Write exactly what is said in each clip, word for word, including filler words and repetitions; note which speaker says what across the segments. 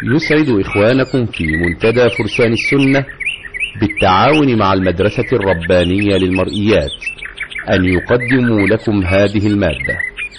Speaker 1: يسعد إخوانكم في منتدى فرسان السنة بالتعاون مع المدرسة الربانية للمرئيات أن يقدموا لكم هذه المادة.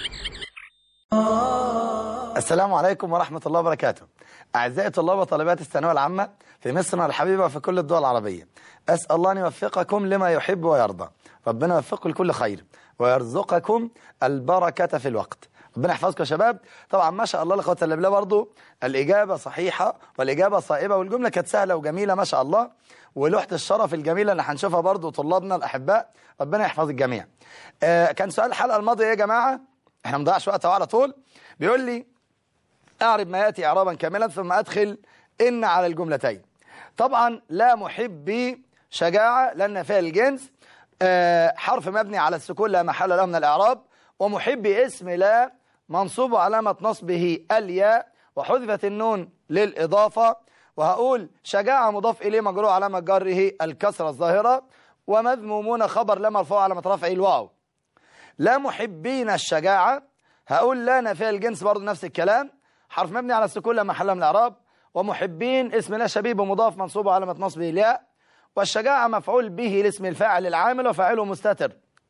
Speaker 2: السلام عليكم ورحمة الله وبركاته. أعزائي طلاب وطالبات الثانوية العامة في مصر الحبيبة وفي كل الدول العربية، أسأل الله أن يوفقكم لما يحب ويرضى. ربنا يوفقكم لكل خير ويرزقكم البركة في الوقت. ربنا يحفظكم يا شباب. طبعا ما شاء الله لا قوة الا بالله، برضه الإجابة صحيحة والإجابة صائبة والجملة كانت سهلة وجميلة ما شاء الله، ولوحة الشرف الجميلة اللي هنشوفها برضه طلابنا الأحباء. ربنا يحفظ الجميع. آه كان سؤال الحلقة الماضية يا جماعة، احنا مضيعش وقت على طول. بيقول لي أعرب ما يأتي إعرابا كاملا ثم أدخل إن على الجملتين. طبعا لا محبي شجاعة لأن فيها الجنس، آه حرف مبني على السكون لا محل له من الإعراب، ومحبي اسم لا منصوب علامة نصبه الياء وحذفت النون للإضافة، وهقول شجاعة مضاف إليه مجرور علامة جره الكسرة الظاهرة، ومذمومون خبر لا مرفوع علامة رفعه الواو. لا محبين الشجاعة هقول لا نافية الجنس برضه نفس الكلام، حرف مبني على السكون لا محل من الإعراب، ومحبين اسم لا شبيه بمضاف منصوب علامة نصبه الياء، والشجاعة مفعول به لاسم الفاعل العامل وفاعله مستتر،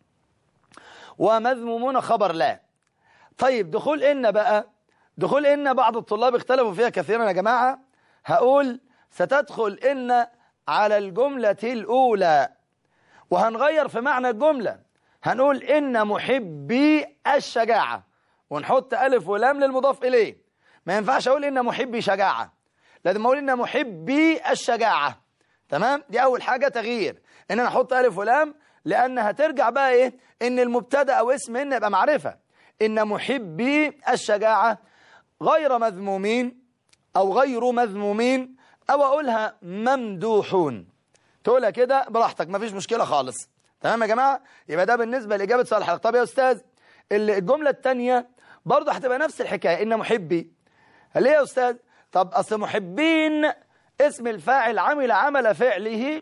Speaker 2: ومذمومون خبر لا. طيب دخول إن بقى، دخول إن بعض الطلاب اختلفوا فيها كثيرا يا جماعة. هقول ستدخل إن على الجملة الأولى، وهنغير في معنى الجملة، هنقول إن محبي الشجاعة ونحط ألف ولام للمضاف إليه. ما ينفعش أقول إن محبي شجاعة، لازم أقول إن محبي الشجاعة. تمام؟ دي أول حاجة تغيير، إن أنا أحط ألف ولام، لأن هترجع بقى إيه؟ إن المبتدأ أو اسم إن يبقى معرفة. إن محبي الشجاعة غير مذمومين أو غير مذمومين، أو أقولها ممدوحون. تقولها كده براحتك مفيش مشكلة خالص. تمام يا جماعة؟ يبقى ده بالنسبة لإجابة سؤال الحلقة. طب يا أستاذ الجملة الثانية برضه هتبقى نفس الحكاية، إن محبي. ليه يا أستاذ؟ طب أصل محبين اسم الفاعل عمل عمل فعله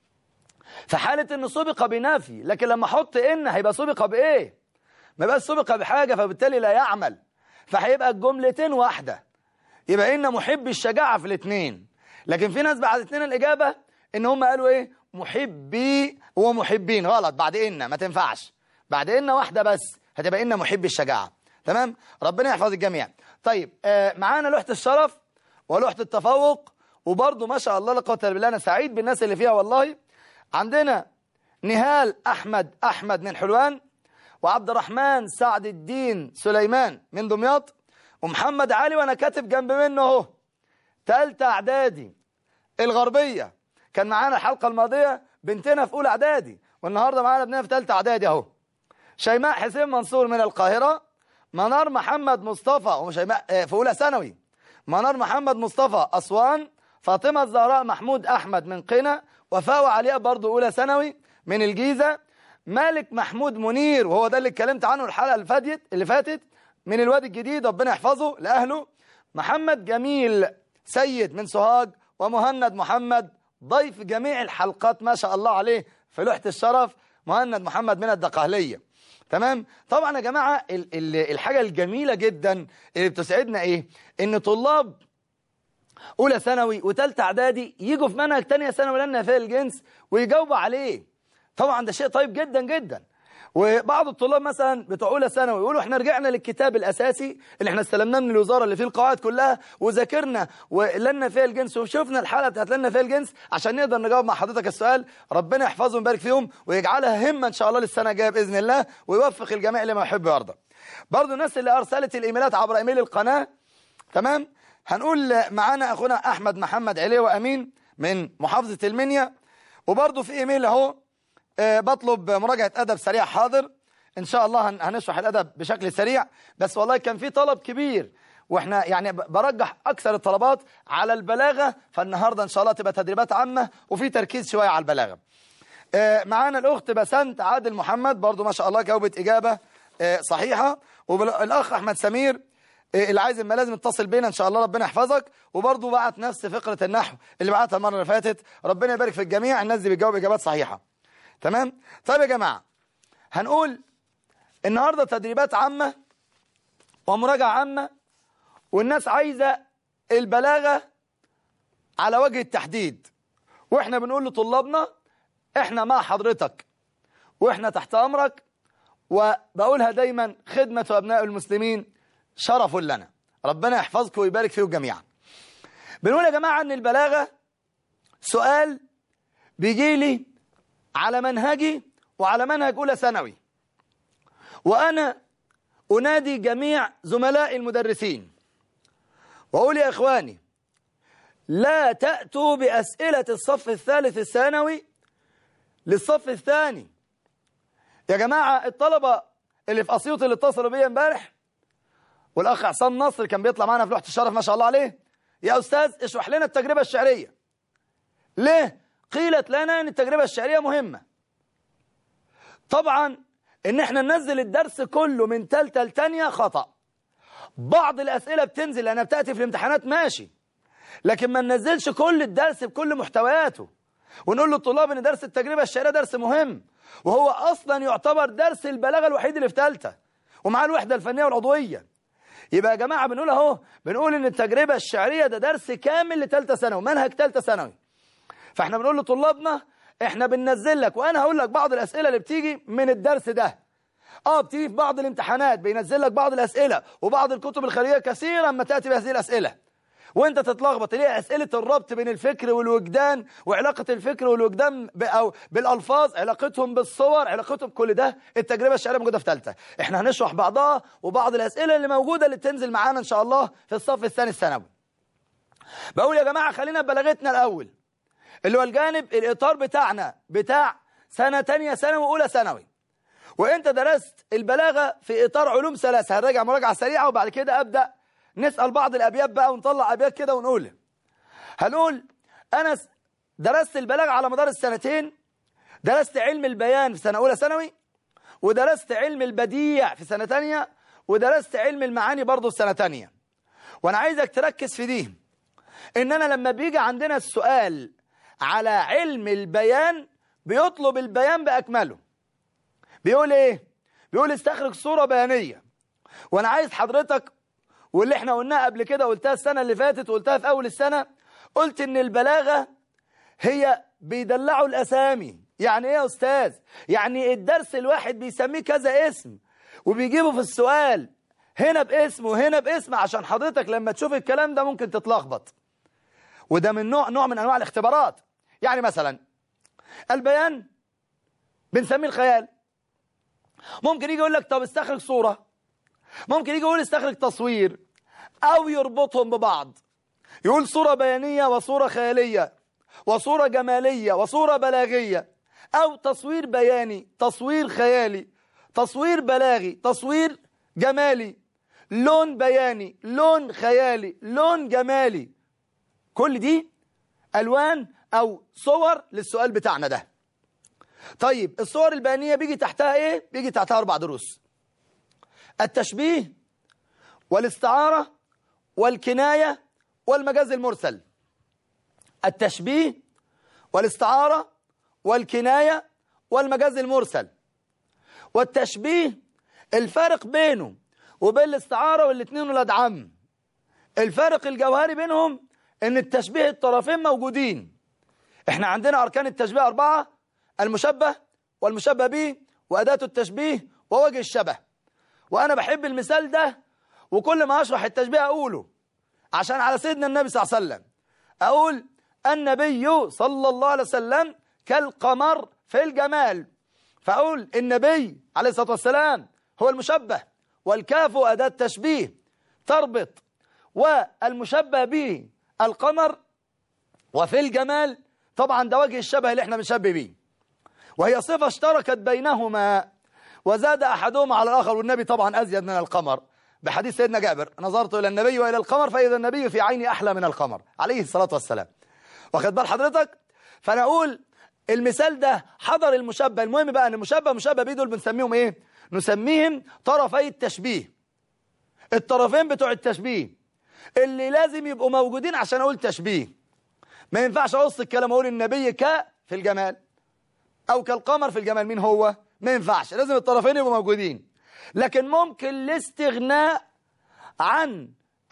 Speaker 2: في حالة إنه سبق بنافي، لكن لما أحط إن هيبقى سبق بإيه؟ ما يبقى سبق بحاجة فبالتالي لا يعمل، فهيبقى الجملتين واحدة. يبقى إن محبي الشجاعة في الاثنين، لكن في ناس بعد اثنين الإجابة إن هم قالوا إيه؟ محبي ومحبين. غلط، بعد إن ما تنفعش، بعد إن واحدة بس هتبقى إن محبي الشجاعة. تمام؟ ربنا يحفظ الجميع. طيب آه معانا لوحة الشرف ولوحة التفوق، وبرضه ما شاء الله لا قوة الا بالله، أنا سعيد بالناس اللي فيها والله. عندنا نهال أحمد أحمد من حلوان، وعبد الرحمن سعد الدين سليمان من دمياط، ومحمد علي وأنا كاتب جنب منه أهو تالتة إعدادي الغربية. كان معانا الحلقة الماضية بنتنا في أولى إعدادي، والنهاردة معانا ابننا في تالتة إعدادي أهو. شيماء حسين منصور من القاهرة، منار محمد مصطفى وشيماء في أولى ثانوي، منار محمد مصطفى أسوان، فاطمة الزهراء محمود أحمد من قنا، وفاء وعلياء برضو أولى ثانوي من الجيزة، مالك محمود منير وهو ده اللي اتكلمت عنه الحلقة اللي فاتت اللي فاتت من الوادي الجديد، ربنا يحفظه لأهله، محمد جميل سيد من سوهاج، ومهند محمد ضيف جميع الحلقات ما شاء الله عليه في لوحة الشرف، مهند محمد من الدقهلية. تمام؟ طبعا يا جماعة ال ال الحاجة الجميلة جدا اللي بتسعدنا ايه؟ ان طلاب اولى ثانوي وثالثه اعدادي يجوا في منهج ثانيه ثانوي لنا في الجنس ويجاوبوا عليه. طبعا ده شيء طيب جدا جدا. وبعض الطلاب مثلا بتوع اولى ثانوي يقولوا احنا رجعنا للكتاب الاساسي اللي احنا استلمناه من الوزاره اللي فيه القواعد كلها وذاكرنا ولنا فيها الجنس وشوفنا الحلقه بتاعت لنا فيها الجنس عشان نقدر نجاوب مع حضرتك السؤال. ربنا يحفظهم ويبارك فيهم ويجعلها همه ان شاء الله للسنه الجايه باذن الله، ويوفق الجميع لما يحب ويرضى. برضو الناس اللي ارسلت الايميلات عبر ايميل القناه، تمام، هنقول معانا اخونا احمد محمد عليوه امين من محافظه المنيا، وبرضو في ايميل اهو أه بطلب مراجعة أدب سريع. حاضر إن شاء الله هنشرح الأدب بشكل سريع، بس والله كان في طلب كبير وإحنا يعني برجح أكثر الطلبات على البلاغة، فالنهاردة إن شاء الله تبقى تدريبات عامة وفي تركيز شوية على البلاغة. أه معانا الأخت بسنت عادل محمد برضو ما شاء الله جاوبت إجابة أه صحيحة، والأخ أحمد سمير أه اللي عايز ما لازم يتصل بينا إن شاء الله ربنا يحفظك، وبرضو بعت نفس فقرة النحو اللي بعتها المرة اللي فاتت. ربنا يبارك في الجميع، الناس دي بتجاوب إجابات صحيحة. تمام؟ طيب يا جماعة هنقول النهاردة تدريبات عامة ومراجعة عامة، والناس عايزة البلاغة على وجه التحديد، واحنا بنقول لطلابنا احنا مع حضرتك واحنا تحت امرك، وبقولها دايما خدمة ابناء المسلمين شرف لنا، ربنا يحفظكم ويبارك فيكم جميعا. بنقول يا جماعة ان البلاغة سؤال بيجي لي على منهجي وعلى منهج اولى ثانوي، وانا انادي جميع زملاء المدرسين واقول يا اخواني لا تأتوا بأسئلة الصف الثالث الثانوي للصف الثاني. يا جماعة الطلبة اللي في أسيوط اللي اتصلوا بيا امبارح، والأخ عصام نصر كان بيطلع معنا في لوحة الشرف ما شاء الله عليه، يا أستاذ اشرح لنا التجربة الشعرية. ليه؟ قيلت لنا أن التجربة الشعرية مهمة. طبعا ان احنا ننزل الدرس كله من تالتة لتانية خطأ. بعض الأسئلة بتنزل لأنها بتأتي في الامتحانات ماشي، لكن ما ننزلش كل الدرس بكل محتوياته ونقول للطلاب ان درس التجربة الشعرية درس مهم، وهو اصلا يعتبر درس البلاغة الوحيد اللي في ثالثه ومعاه الوحدة الفنية والعضوية. يبقى يا جماعة بنقول اهو بنقول ان التجربة الشعرية ده درس كامل لثالثه ثانوي، منهج ثالثه ثانوي. فاحنا بنقول لطلابنا احنا بننزل لك، وانا هقول لك بعض الاسئلة اللي بتيجي من الدرس ده. اه بتيجي في بعض الامتحانات بينزل لك بعض الاسئلة وبعض الكتب الخارجية كثيرا ما تأتي بهذه الاسئلة، وانت تتلخبط ليه اسئله الربط بين الفكر والوجدان وعلاقه الفكر والوجدان او بالالفاظ، علاقتهم بالصور، علاقتهم بكل ده. التجربه الشعريه موجوده في ثالثه، احنا هنشرح بعضها وبعض الاسئله اللي موجوده اللي بتنزل معانا ان شاء الله في الصف الثاني الثانوي. بقول يا جماعه خلينا ببلاغتنا الاول اللي هو الجانب الاطار بتاعنا بتاع سنه ثانيه ثانوي واولى ثانوي، وانت درست البلاغه في اطار علوم ثلاثه. هنراجع مراجعه سريعه وبعد كده ابدا نسأل بعض الأبيات بقى ونطلع أبيات كده ونقول. هنقول أنا درست البلاغة على مدار السنتين، درست علم البيان في سنة أولى ثانوي، ودرست علم البديع في سنة تانية، ودرست علم المعاني برضه في سنة تانية. وأنا عايزك تركز في دي، إن أنا لما بيجي عندنا السؤال على علم البيان بيطلب البيان بأكمله. بيقول إيه؟ بيقول استخرج صورة بيانية. وأنا عايز حضرتك، واللي احنا قلناها قبل كده قلتها السنة اللي فاتت وقلتها في أول السنة، قلت إن البلاغة هي بيدلعوا الأسامي. يعني إيه يا أستاذ؟ يعني الدرس الواحد بيسميه كذا اسم وبيجيبه في السؤال هنا باسم وهنا باسم، عشان حضرتك لما تشوف الكلام ده ممكن تتلخبط، وده من نوع نوع من أنواع الاختبارات. يعني مثلا البيان بنسميه الخيال. ممكن يجي يقول لك طب استخرج صورة، ممكن يجي يقول استخرج تصوير، أو يربطهم ببعض، يقول صورة بيانية وصورة خيالية وصورة جمالية وصورة بلاغية، أو تصوير بياني تصوير خيالي تصوير بلاغي تصوير جمالي، لون بياني لون خيالي لون جمالي. كل دي ألوان أو صور للسؤال بتاعنا ده. طيب الصور البيانية بيجي تحتها إيه؟ بيجي تحتها أربع دروس: التشبيه والاستعارة والكناية والمجاز المرسل. التشبيه والاستعارة والكناية والمجاز المرسل. والتشبيه الفارق بينه وبين الاستعارة والاثنين ولاد عم. الفارق الجوهري بينهم ان التشبيه الطرفين موجودين. احنا عندنا اركان التشبيه اربعة: المشبه والمشبه به وأداة التشبيه ووجه الشبه. وانا بحب المثال ده، وكل ما اشرح التشبيه اقوله عشان على سيدنا النبي صلى الله عليه وسلم. اقول النبي صلى الله عليه وسلم كالقمر في الجمال، فاقول النبي عليه الصلاة والسلام هو المشبه، والكاف أداة تشبيه تربط، والمشبه به القمر، وفي الجمال طبعا ده وجه الشبه اللي احنا بنشبه به، وهي صفة اشتركت بينهما وزاد أحدهما على الآخر، والنبي طبعا أزيد من القمر، بحديث سيدنا جابر: نظرت إلى النبي وإلى القمر فإذا النبي في عيني أحلى من القمر، عليه الصلاة والسلام. واخد بال حضرتك؟ فأنا أقول المثال ده حضر المشبه. المهم بقى أن المشبه مشبه به دول بنسميهم إيه؟ نسميهم طرفي التشبيه، الطرفين بتوع التشبيه اللي لازم يبقوا موجودين عشان أقول تشبيه. ما ينفعش أوصل الكلام أقول النبي ك في الجمال أو كالقمر في الجمال. مين هو؟ ما ينفعش، لازم الطرفين يبقوا موجودين. لكن ممكن الاستغناء عن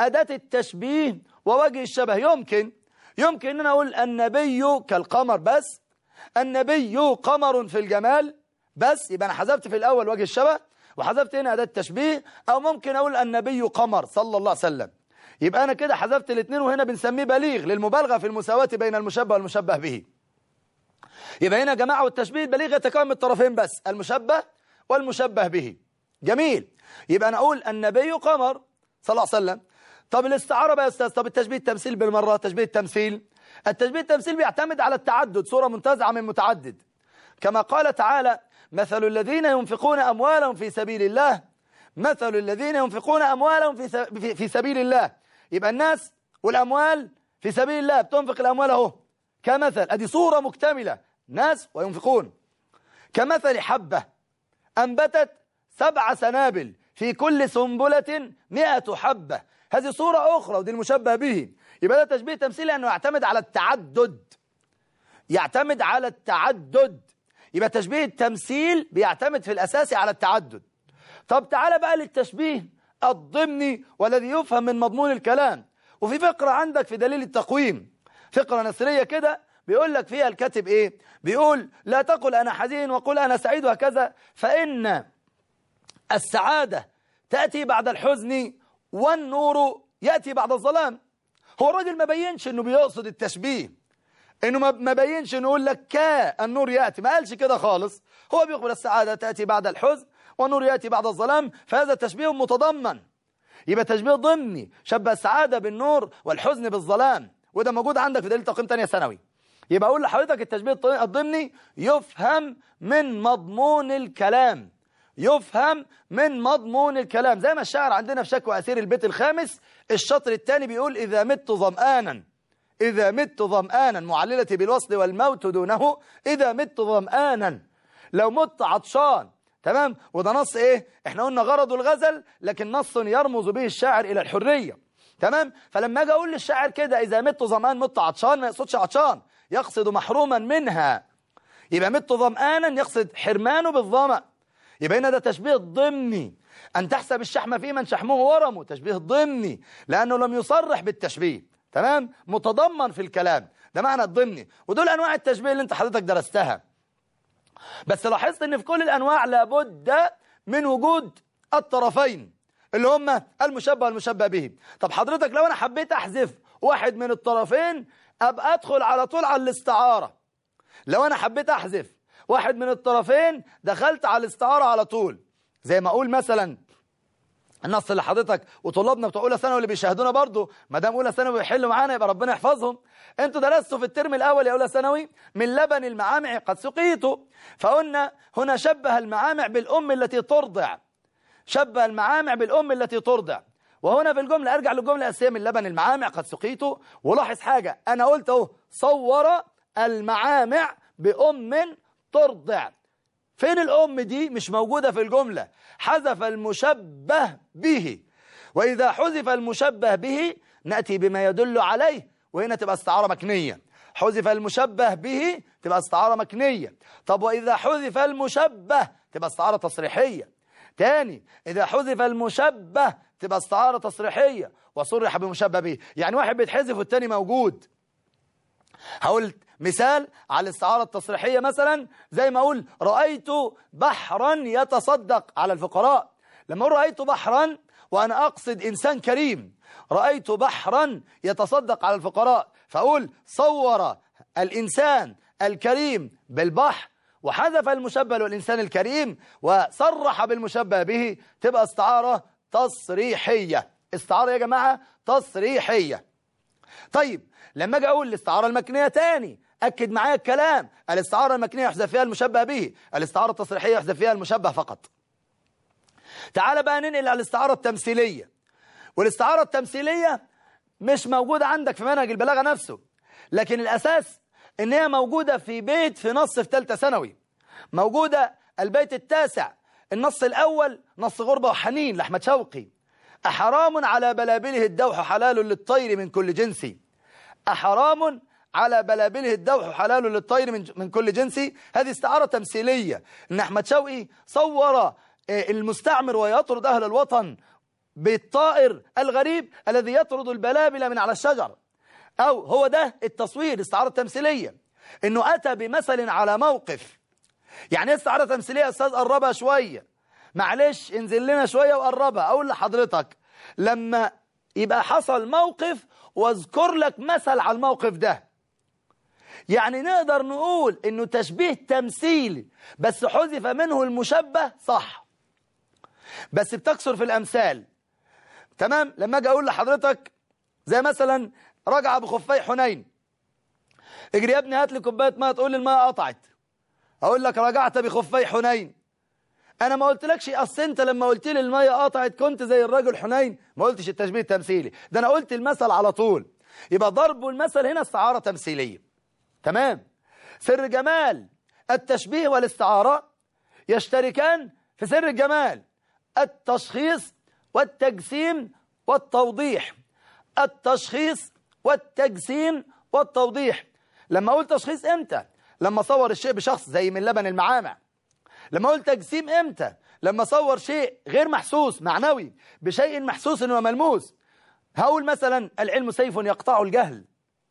Speaker 2: أداة التشبيه ووجه الشبه. يمكن يمكن أن أنا أقول النبي كالقمر بس، النبي قمر في الجمال بس، يبقى أنا حذفت في الأول وجه الشبه وحذفت هنا أداة التشبيه. أو ممكن أقول النبي قمر صلى الله عليه وسلم، يبقى أنا كده حذفت الاثنين، وهنا بنسميه بليغ للمبالغة في المساواة بين المشبه والمشبه به. يبقى هنا يا جماعة والتشبيه البليغ يتكون من الطرفين بس، المشبه والمشبه به. جميل. يبقى أنا أقول النبي قمر صلى الله عليه وسلم. طب الاستعارة بقى يا أستاذ، طب التشبيه التمثيل بالمرة. تشبيه التمثيل التشبيه التمثيل بيعتمد على التعدد، صورة منتزعة من متعدد، كما قال تعالى مثل الذين ينفقون أموالهم في سبيل الله، مثل الذين ينفقون أموالهم في, في, في سبيل الله. يبقى الناس والأموال في سبيل الله، بتنفق الأموال اهو كمثل، أدي صورة مكتملة، ناس وينفقون. كمثل حبة أنبتت سبع سنابل في كل سنبلة مئة حبة، هذه صورة أخرى ودي المشبه به. يبقى ده تشبيه تمثيلي لأنه يعتمد على التعدد، يعتمد على التعدد. يبقى تشبيه التمثيل بيعتمد في الأساس على التعدد. طب تعالى بقى للتشبيه الضمني والذي يفهم من مضمون الكلام. وفي فقرة عندك في دليل التقويم، فقرة نثرية كده، بيقول لك فيها الكاتب إيه؟ بيقول لا تقل أنا حزين وقل أنا سعيد وهكذا، فإن السعادة تأتي بعد الحزن والنور يأتي بعد الظلام. هو الراجل ما بينش إنه بيقصد التشبيه، إنه ما بينش إنه يقول لك كا النور يأتي، ما قالش كده خالص. هو بيقول السعادة تأتي بعد الحزن والنور يأتي بعد الظلام، فهذا تشبيه متضمن. يبقى تشبيه ضمني، شبه السعادة بالنور والحزن بالظلام، وده موجود عندك في دليل تقييم تانية ثانوي. يبقى أقول لحضرتك التشبيه الضمني يفهم من مضمون الكلام، يفهم من مضمون الكلام. زي ما الشاعر عندنا في شكوى أسير البيت الخامس الشطر الثاني بيقول إذا مت ظمآنا، إذا مت ظمآنا، معللة بالوصل والموت دونه، إذا مت ظمآنا، لو مت عطشان. تمام. وده نص إيه؟ إحنا قلنا غرض الغزل، لكن نص يرمز به الشاعر إلى الحرية. تمام. فلما أجي أقول للشاعر كده إذا مت ظمآن، مت عطشان، ما يقصدش عطشان، يقصد محروما منها. يبقى مت ظمآنا يقصد حرمانه بالظمأ. يبقى هنا ده تشبيه ضمني، أن تحسب الشحم في من شحمه ورمه، تشبيه ضمني لأنه لم يصرح بالتشبيه. تمام. متضمن في الكلام، ده معنى الضمني. ودول أنواع التشبيه اللي أنت حضرتك درستها. بس لاحظت أن في كل الأنواع لابد من وجود الطرفين اللي هم المشبه والمشبه به. طب حضرتك لو أنا حبيت أحذف واحد من الطرفين أبقى أدخل على طول على الاستعارة. لو أنا حبيت أحذف واحد من الطرفين دخلت على الاستعارة على طول. زي ما أقول مثلا النص اللي حضرتك وطلابنا بتوع اولى ثانوي اللي بيشاهدونا برضو، ما دام اولى ثانوي بيحلوا معانا يبقى ربنا يحفظهم. انتوا درستوا في الترم الاول يا اولى ثانوي من لبن المعامع قد سقيتوا، فقلنا هنا شبه المعامع بالام التي ترضع، شبه المعامع بالام التي ترضع. وهنا في الجمله ارجع للجمله الاساسيه من لبن المعامع قد سقيتوا، ولاحظ حاجه انا قلت اهو صور المعامع بام ترضع. فين الأم دي؟ مش موجودة في الجملة، حذف المشبه به. وإذا حذف المشبه به نأتي بما يدل عليه، وهنا تبقى استعارة مكنية. حذف المشبه به تبقى استعارة مكنية. طب وإذا حذف المشبه تبقى استعارة تصريحية. تاني، إذا حذف المشبه تبقى استعارة تصريحية وصرح بمشبه به، يعني واحد بيتحذف والتاني موجود. هقول مثال على الاستعارة التصريحية مثلا، زي ما أقول رأيت بحرا يتصدق على الفقراء. لما أقول رأيت بحرا وأنا أقصد إنسان كريم، رأيت بحرا يتصدق على الفقراء، فأقول صور الإنسان الكريم بالبحر وحذف المشبه والإنسان الكريم وصرح بالمشبه به، تبقى استعارة تصريحية. استعارة يا جماعة تصريحية. طيب لما اجي اقول الاستعاره المكنيه تاني، اكد معايا الكلام، الاستعاره المكنيه يحذف فيها المشبه به، الاستعاره التصريحيه يحذف فيها المشبه فقط. تعال بقى ننقل على الاستعاره التمثيليه. والاستعاره التمثيليه مش موجوده عندك في منهج البلاغه نفسه، لكن الاساس ان هي موجوده في بيت في نص في ثالثه ثانوي، موجوده البيت التاسع. النص الاول نص غربه وحنين لاحمد شوقي، أحرام على بلابله الدوح حلال للطير من كل جنس، أحرام على بلابله الدوح حلال للطير من من كل جنس. هذه استعارة تمثيلية، إن أحمد شوقي صور المستعمر ويطرد أهل الوطن بالطائر الغريب الذي يطرد البلابل من على الشجر. أو هو ده التصوير، استعارة تمثيلية، إنه أتى بمثل على موقف. يعني ايه استعارة تمثيلية يا أستاذ؟ قربها شوية، معلش انزل لنا شوية وقربها. أقول لحضرتك لما يبقى حصل موقف واذكر لك مثل على الموقف ده، يعني نقدر نقول إنه تشبيه تمثيلي بس حذف منه المشبه، صح، بس بتكسر في الأمثال. تمام. لما أجي أقول لحضرتك زي مثلا رجع بخفي حنين، اجري يا ابني هات لي كوبايه ميه، تقول لي الميه قطعت، اقول لك رجعت بخفي حنين. انا ما قلتلكش اصل انت لما قلت لي الميه قطعت كنت زي الرجل حنين، ما قلتش التشبيه التمثيلي ده، انا قلت المثل على طول. يبقى ضرب المثل هنا استعاره تمثيليه. تمام. سر جمال التشبيه والاستعاره يشتركان في سر الجمال، التشخيص والتجسيم والتوضيح. التشخيص والتجسيم والتوضيح. لما اقول تشخيص امتى؟ لما صور الشيء بشخص زي من لبن المعامع. لما اقول تجسيم امتى؟ لما صور شيء غير محسوس معنوي بشيء محسوس وملموس. هقول مثلا العلم سيف يقطع الجهل.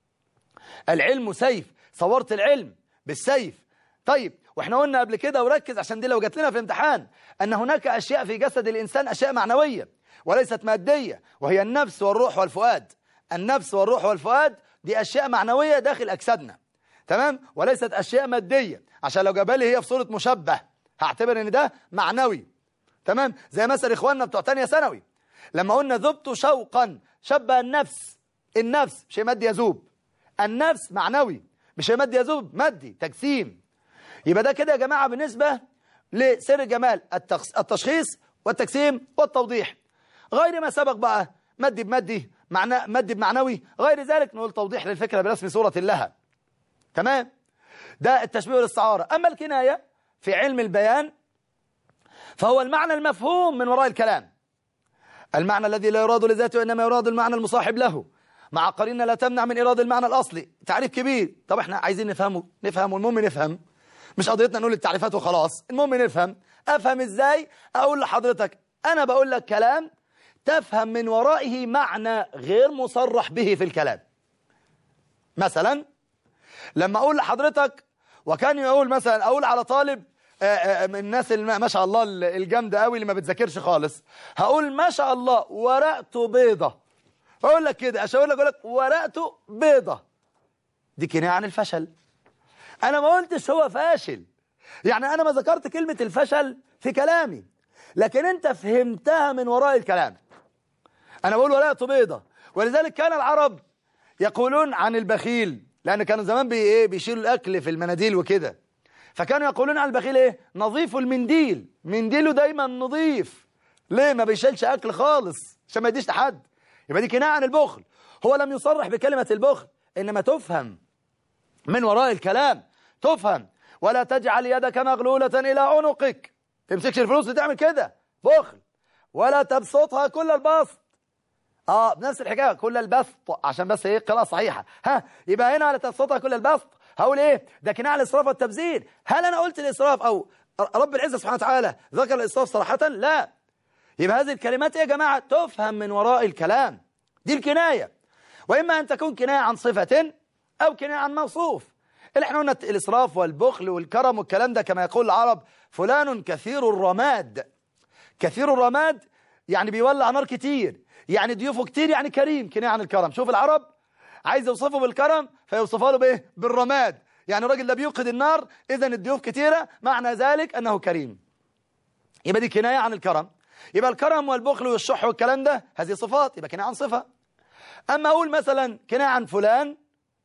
Speaker 2: العلم سيف، صورت العلم بالسيف. طيب، واحنا قلنا قبل كده وركز عشان دي لو جات لنا في امتحان، ان هناك اشياء في جسد الانسان اشياء معنويه وليست ماديه، وهي النفس والروح والفؤاد. النفس والروح والفؤاد دي اشياء معنويه داخل اجسادنا، تمام، وليست اشياء ماديه، عشان لو جابها لي هي في صوره مشبه هعتبر ان ده معنوي. تمام. زي مثلا اخواننا بتوع تانية ثانوي لما قلنا ذبت شوقا، شبه النفس. النفس شيء مادي يذوب، النفس معنوي مش شيء مادي يذوب، مادي، تجسيم. يبقى ده كده يا جماعه بالنسبه لسر جمال التشخيص والتجسيم والتوضيح. غير ما سبق بقى مادي بمادي، معنى مادي بمعنوي، غير ذلك نقول توضيح للفكره برسم صوره لها. تمام. ده التشبيه والاستعاره. اما الكنايه في علم البيان فهو المعنى المفهوم من وراء الكلام، المعنى الذي لا يراد لذاته وانما يراد المعنى المصاحب له، مع قرينه لا تمنع من ايراد المعنى الاصلي. تعريف كبير. طب احنا عايزين نفهمه نفهمه المهم نفهم، مش قضيتنا نقول التعريفات وخلاص، المهم نفهم. افهم ازاي؟ اقول لحضرتك انا بقول لك كلام تفهم من ورائه معنى غير مصرح به في الكلام. مثلا لما اقول لحضرتك، وكان يقول مثلا اقول على طالب من الناس ما شاء الله الجامده قوي اللي ما بتذاكرش خالص، هقول ما شاء الله ورقته بيضه. اقول لك كده عشان اقول لك اقول لك ورقته بيضه، دي كنايه عن الفشل. انا ما قلتش هو فاشل، يعني انا ما ذكرت كلمه الفشل في كلامي، لكن انت فهمتها من وراء الكلام. انا بقول ورقته بيضه، ولذلك كان العرب يقولون عن البخيل، لان كانوا زمان بي ايه بيشيلوا الاكل في المناديل وكده، فكانوا يقولون عن البخيل ايه؟ نظيف المنديل، منديله دايما نظيف. ليه؟ ما بيشيلش اكل خالص عشان ما يديش لحد. يبقى دي كنايه عن البخل. هو لم يصرح بكلمه البخل، انما تفهم من وراء الكلام، تفهم. ولا تجعل يدك مغلولة إلى عنقك، تمسكش الفلوس تعمل كده، بخل. ولا تبسطها كل البسط، اه بنفس الحكايه كل البسط، عشان بس ايه قراءه صحيحه. ها يبقى هنا ولا تبسطها كل البسط، هقول ايه؟ ده كنايه على الاسراف والتبذير. هل انا قلت الاسراف او رب العزه سبحانه وتعالى ذكر الاسراف صراحه؟ لا. يبقى هذه الكلمات يا جماعه تفهم من وراء الكلام، دي الكنايه. واما ان تكون كنايه عن صفه او كنايه عن موصوف. اللي احنا قلنا الاسراف والبخل والكرم والكلام ده كما يقول العرب فلان كثير الرماد. كثير الرماد يعني بيولع نار كتير، يعني ضيوفه كتير، يعني كريم، كنايه عن الكرم. شوف العرب عايز يوصفه بالكرم فيوصفها له بايه؟ بالرماد، يعني الراجل ده بيوقد النار، اذا الضيوف كتيره، معنى ذلك انه كريم. يبقى دي كنايه عن الكرم. يبقى الكرم والبخل والشح والكلام ده هذه صفات، يبقى كنايه عن صفه. اما اقول مثلا كنايه عن فلان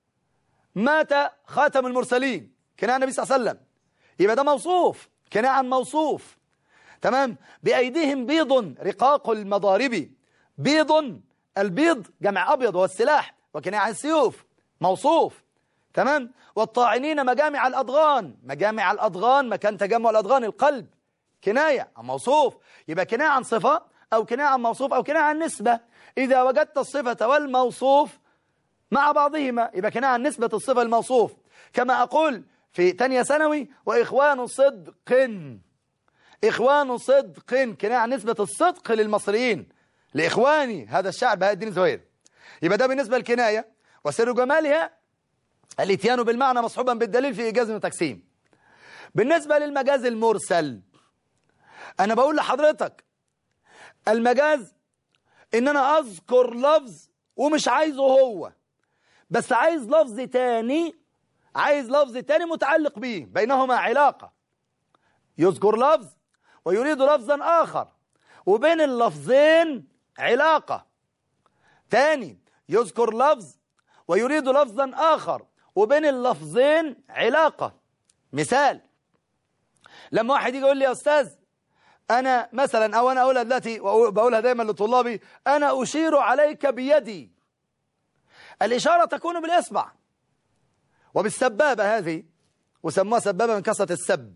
Speaker 2: مات خاتم المرسلين، كنايه عن النبي صلى الله عليه وسلم، يبقى ده موصوف، كنايه عن موصوف. تمام. بأيديهم بيض رقاق المضارب، بيض، البيض جمع أبيض هو السلاح، وكنايه عن السيوف، موصوف. تمام. والطاعنين مجامع الأضغان، مجامع الأضغان مكان تجمع الأضغان القلب، كناية عن موصوف. يبقى كناية عن صفة أو كناية عن موصوف أو كناية عن نسبة. إذا وجدت الصفة والموصوف مع بعضهما يبقى كناية عن نسبة الصفة الموصوف. كما أقول في تانية ثانوي وإخوان صدق، إخوان صدق كناية عن نسبة الصدق للمصريين، لإخواني هذا الشعر بهاء الدين زهير. يبقى ده بالنسبة للكناية. وسر جمالها الاتيان بالمعنى مصحوبا بالدليل في إيجاز وتقسيم. بالنسبة للمجاز المرسل، أنا بقول لحضرتك المجاز إن أنا أذكر لفظ ومش عايزه هو، بس عايز لفظ تاني، عايز لفظ تاني متعلق به، بينهما علاقة. يذكر لفظ ويريد لفظا آخر وبين اللفظين علاقة. تاني يذكر لفظ ويريد لفظا آخر وبين اللفظين علاقة. مثال، لما واحد يجي يقول لي يا أستاذ أنا مثلا، أو أنا أقولها دلوقتي وبقولها دايما لطلابي، أنا أشير عليك بيدي. الإشارة تكون بالإصبع وبالسبابة هذه، وسموها سبابة من كثرة السب.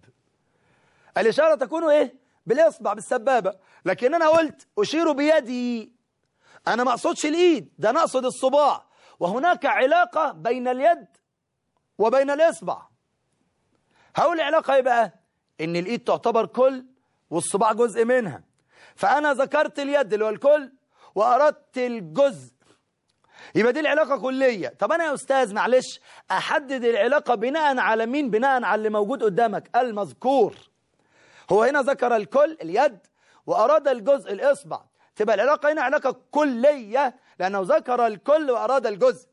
Speaker 2: الإشارة تكون إيه؟ بالإصبع بالسبابة. لكن أنا قلت أشير بيدي، أنا ما أقصدش الإيد، ده أنا أقصد الصباع، وهناك علاقة بين اليد وبين الإصبع. هقول العلاقة إيه بقى؟ إن الإيد تعتبر كل والصباع جزء منها، فأنا ذكرت اليد اللي هو الكل وأردت الجزء، يبقى دي العلاقة كلية. طب أنا يا أستاذ معلش أحدد العلاقة بناء على مين؟ بناء على اللي موجود قدامك المذكور. هو هنا ذكر الكل اليد وأراد الجزء الإصبع، تبقى العلاقة هنا علاقة كلية لأنه ذكر الكل وأراد الجزء.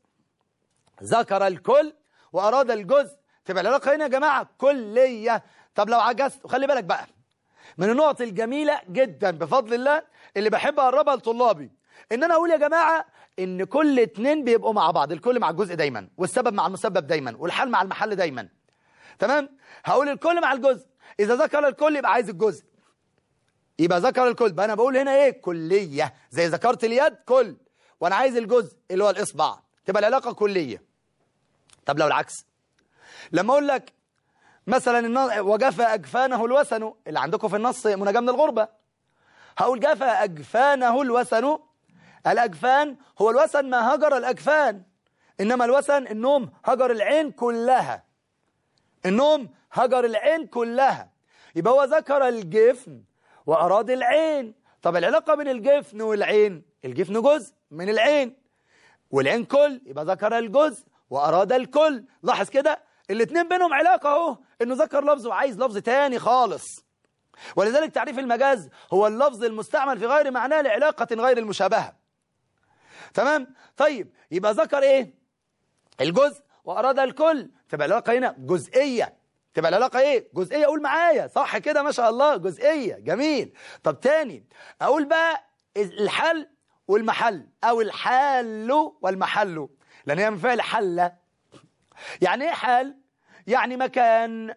Speaker 2: ذكر الكل وأراد الجزء، تبقى العلاقة هنا يا جماعة كلية. طب لو عجزت، وخلي بالك بقى من النقط الجميلة جدا بفضل الله اللي بحب أقربها لطلابي، إن أنا أقول يا جماعة إن كل اتنين بيبقوا مع بعض، الكل مع الجزء دايما، والسبب مع المسبب دايما، والحال مع المحل دايما. تمام؟ هقول الكل مع الجزء، إذا ذكر الكل يبقى عايز الجزء، يبقى ذكر الكل، بقى أنا بقول هنا إيه؟ كلية. زي ذكرت اليد كل وأنا عايز الجزء اللي هو الإصبع، تبقى العلاقة كلية. طب لو العكس، لما أقول لك مثلا وجفى أجفانه الوسن اللي عندكم في النص مناجاة من الغربة، هقول جفى أجفانه الوسن. الأجفان هو الوسن ما هجر الأجفان، إنما الوسن النوم هجر العين كلها، النوم هجر العين كلها. يبقى هو ذكر الجفن وأراد العين. طب العلاقة بين الجفن والعين، الجفن جزء من العين والعين كل، يبقى ذكر الجزء وأراد الكل. لاحظ كده الاثنين بينهم علاقة اهو، انه ذكر لفظ وعايز لفظ تاني خالص. ولذلك تعريف المجاز هو اللفظ المستعمل في غير معناه لعلاقة غير المشابهة. تمام؟ طيب يبقى ذكر ايه؟ الجزء وأراد الكل، تبقى العلاقة هنا جزئية. تبقى العلاقة ايه؟ جزئية. قول معايا صح كده ما شاء الله، جزئية. جميل. طب تاني اقول بقى الحل والمحل، او الحال والمحل، لان هي من فعل حل. يعني ايه حال؟ يعني مكان،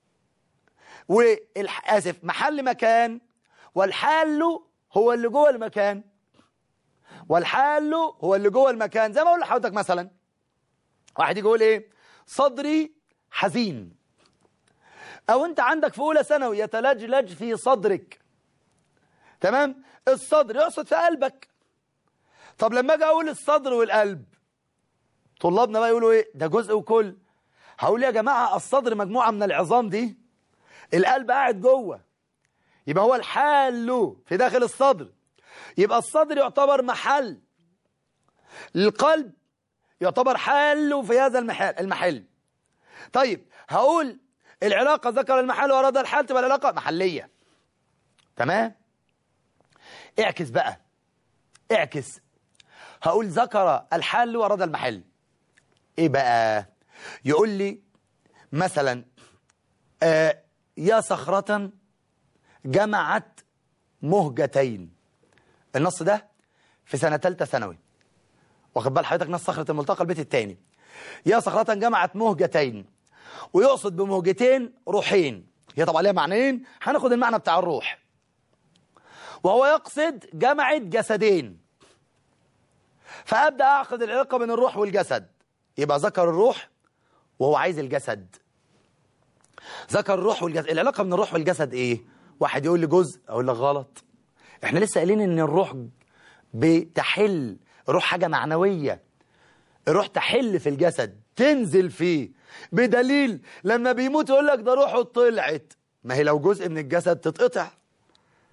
Speaker 2: والاسف محل مكان، والحال هو اللي جوه المكان، والحال هو اللي جوه المكان. زي ما اقول لحضرتك مثلا واحد يجي يقول ايه؟ صدري حزين، او انت عندك في اولى ثانوي يتلجلج في صدرك. تمام؟ الصدر يقصد في قلبك. طب لما اجي اقول الصدر والقلب، طلابنا بقى يقولوا ايه؟ ده جزء وكل. هقول يا جماعة الصدر مجموعة من العظام دي، القلب قاعد جوه، يبقى هو الحال في داخل الصدر، يبقى الصدر يعتبر محل، القلب يعتبر حال في هذا المحل المحل. طيب هقول العلاقة ذكر المحل وأراد الحال، تبقى العلاقة محلية. تمام؟ اعكس بقى، اعكس، هقول ذكر الحال وأراد المحل. ايه بقى؟ يقول لي مثلا آه يا صخرة جمعت مهجتين. النص ده في سنة ثالثة ثانوي، واخد بال حضرتك؟ نص صخرة الملتقى البيت الثاني. يا صخرة جمعت مهجتين، ويقصد بمهجتين روحين، هي طبعا لها معنيين، هناخد المعنى بتاع الروح. وهو يقصد جمعت جسدين، فأبدأ أعقد العلاقة بين الروح والجسد. يبقى ذكر الروح وهو عايز الجسد، ذكر الروح والجسد. العلاقة بين الروح والجسد ايه؟ واحد يقول لي جزء، اقول لك غلط. احنا لسه قايلين ان الروح بتحل، الروح حاجة معنوية، الروح تحل في الجسد، تنزل فيه، بدليل لما بيموت يقول لك ده روحه طلعت. ما هي لو جزء من الجسد تتقطع،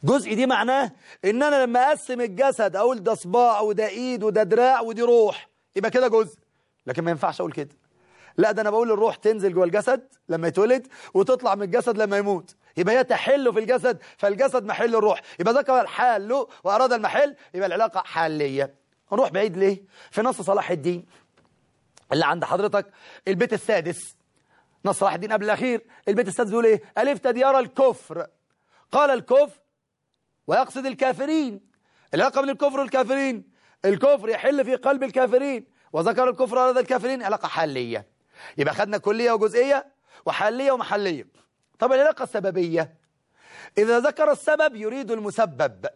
Speaker 2: جزء دي معناه ان انا لما اقسم الجسد اقول ده صباع وده ايد وده دراع ودي روح، يبقى كده جزء. لكن ما ينفعش اقول كده، لا ده انا بقول الروح تنزل جوه الجسد لما يتولد وتطلع من الجسد لما يموت، يبقى هي تحل في الجسد، فالجسد محل الروح، يبقى ذكر الحال له واراد المحل، يبقى العلاقه حاليه. نروح بعيد ليه؟ في نص صلاح الدين اللي عند حضرتك البيت السادس، نص صلاح الدين قبل الاخير، البيت السادس بيقول ايه؟ الفت ديار الكفر، قال الكفر ويقصد الكافرين. العلاقه بين الكفر والكافرين، الكفر يحل في قلب الكافرين، وذكر الكفر واراد الكافرين، علاقه حاليه. يبقى خدنا كليه وجزئيه وحاليه ومحليه. طب العلاقه السببيه، اذا ذكر السبب يريد المسبب،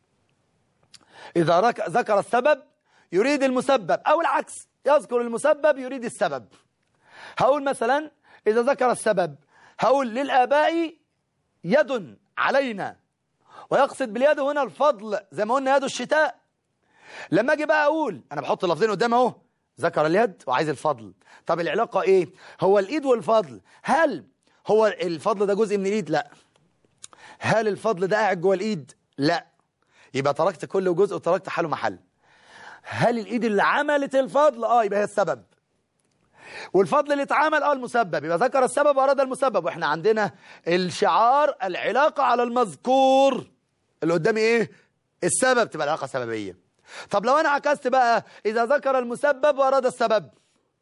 Speaker 2: اذا ذكر السبب يريد المسبب، او العكس، يذكر المسبب يريد السبب. هقول مثلا اذا ذكر السبب هقول للآباء يد علينا، ويقصد باليد هنا الفضل زي ما قلنا يد الشتاء. لما اجي بقى اقول، انا بحط لفظين قدام اهو، ذكر اليد وعايز الفضل. طب العلاقه ايه؟ هو الايد والفضل، هل هو الفضل ده جزء من الايد؟ لا. هل الفضل ده قاعد جوه الايد؟ لا. يبقى تركت كل جزء وتركت حاله محل. هل الايد اللي عملت الفضل؟ اه، يبقى هي السبب. والفضل اللي اتعمل اه المسبب، يبقى ذكر السبب واراد المسبب. واحنا عندنا الشعار العلاقه على المذكور، اللي قدامي ايه؟ السبب، تبقى العلاقه سببيه. طب لو انا عكست بقى، اذا ذكر المسبب واراد السبب،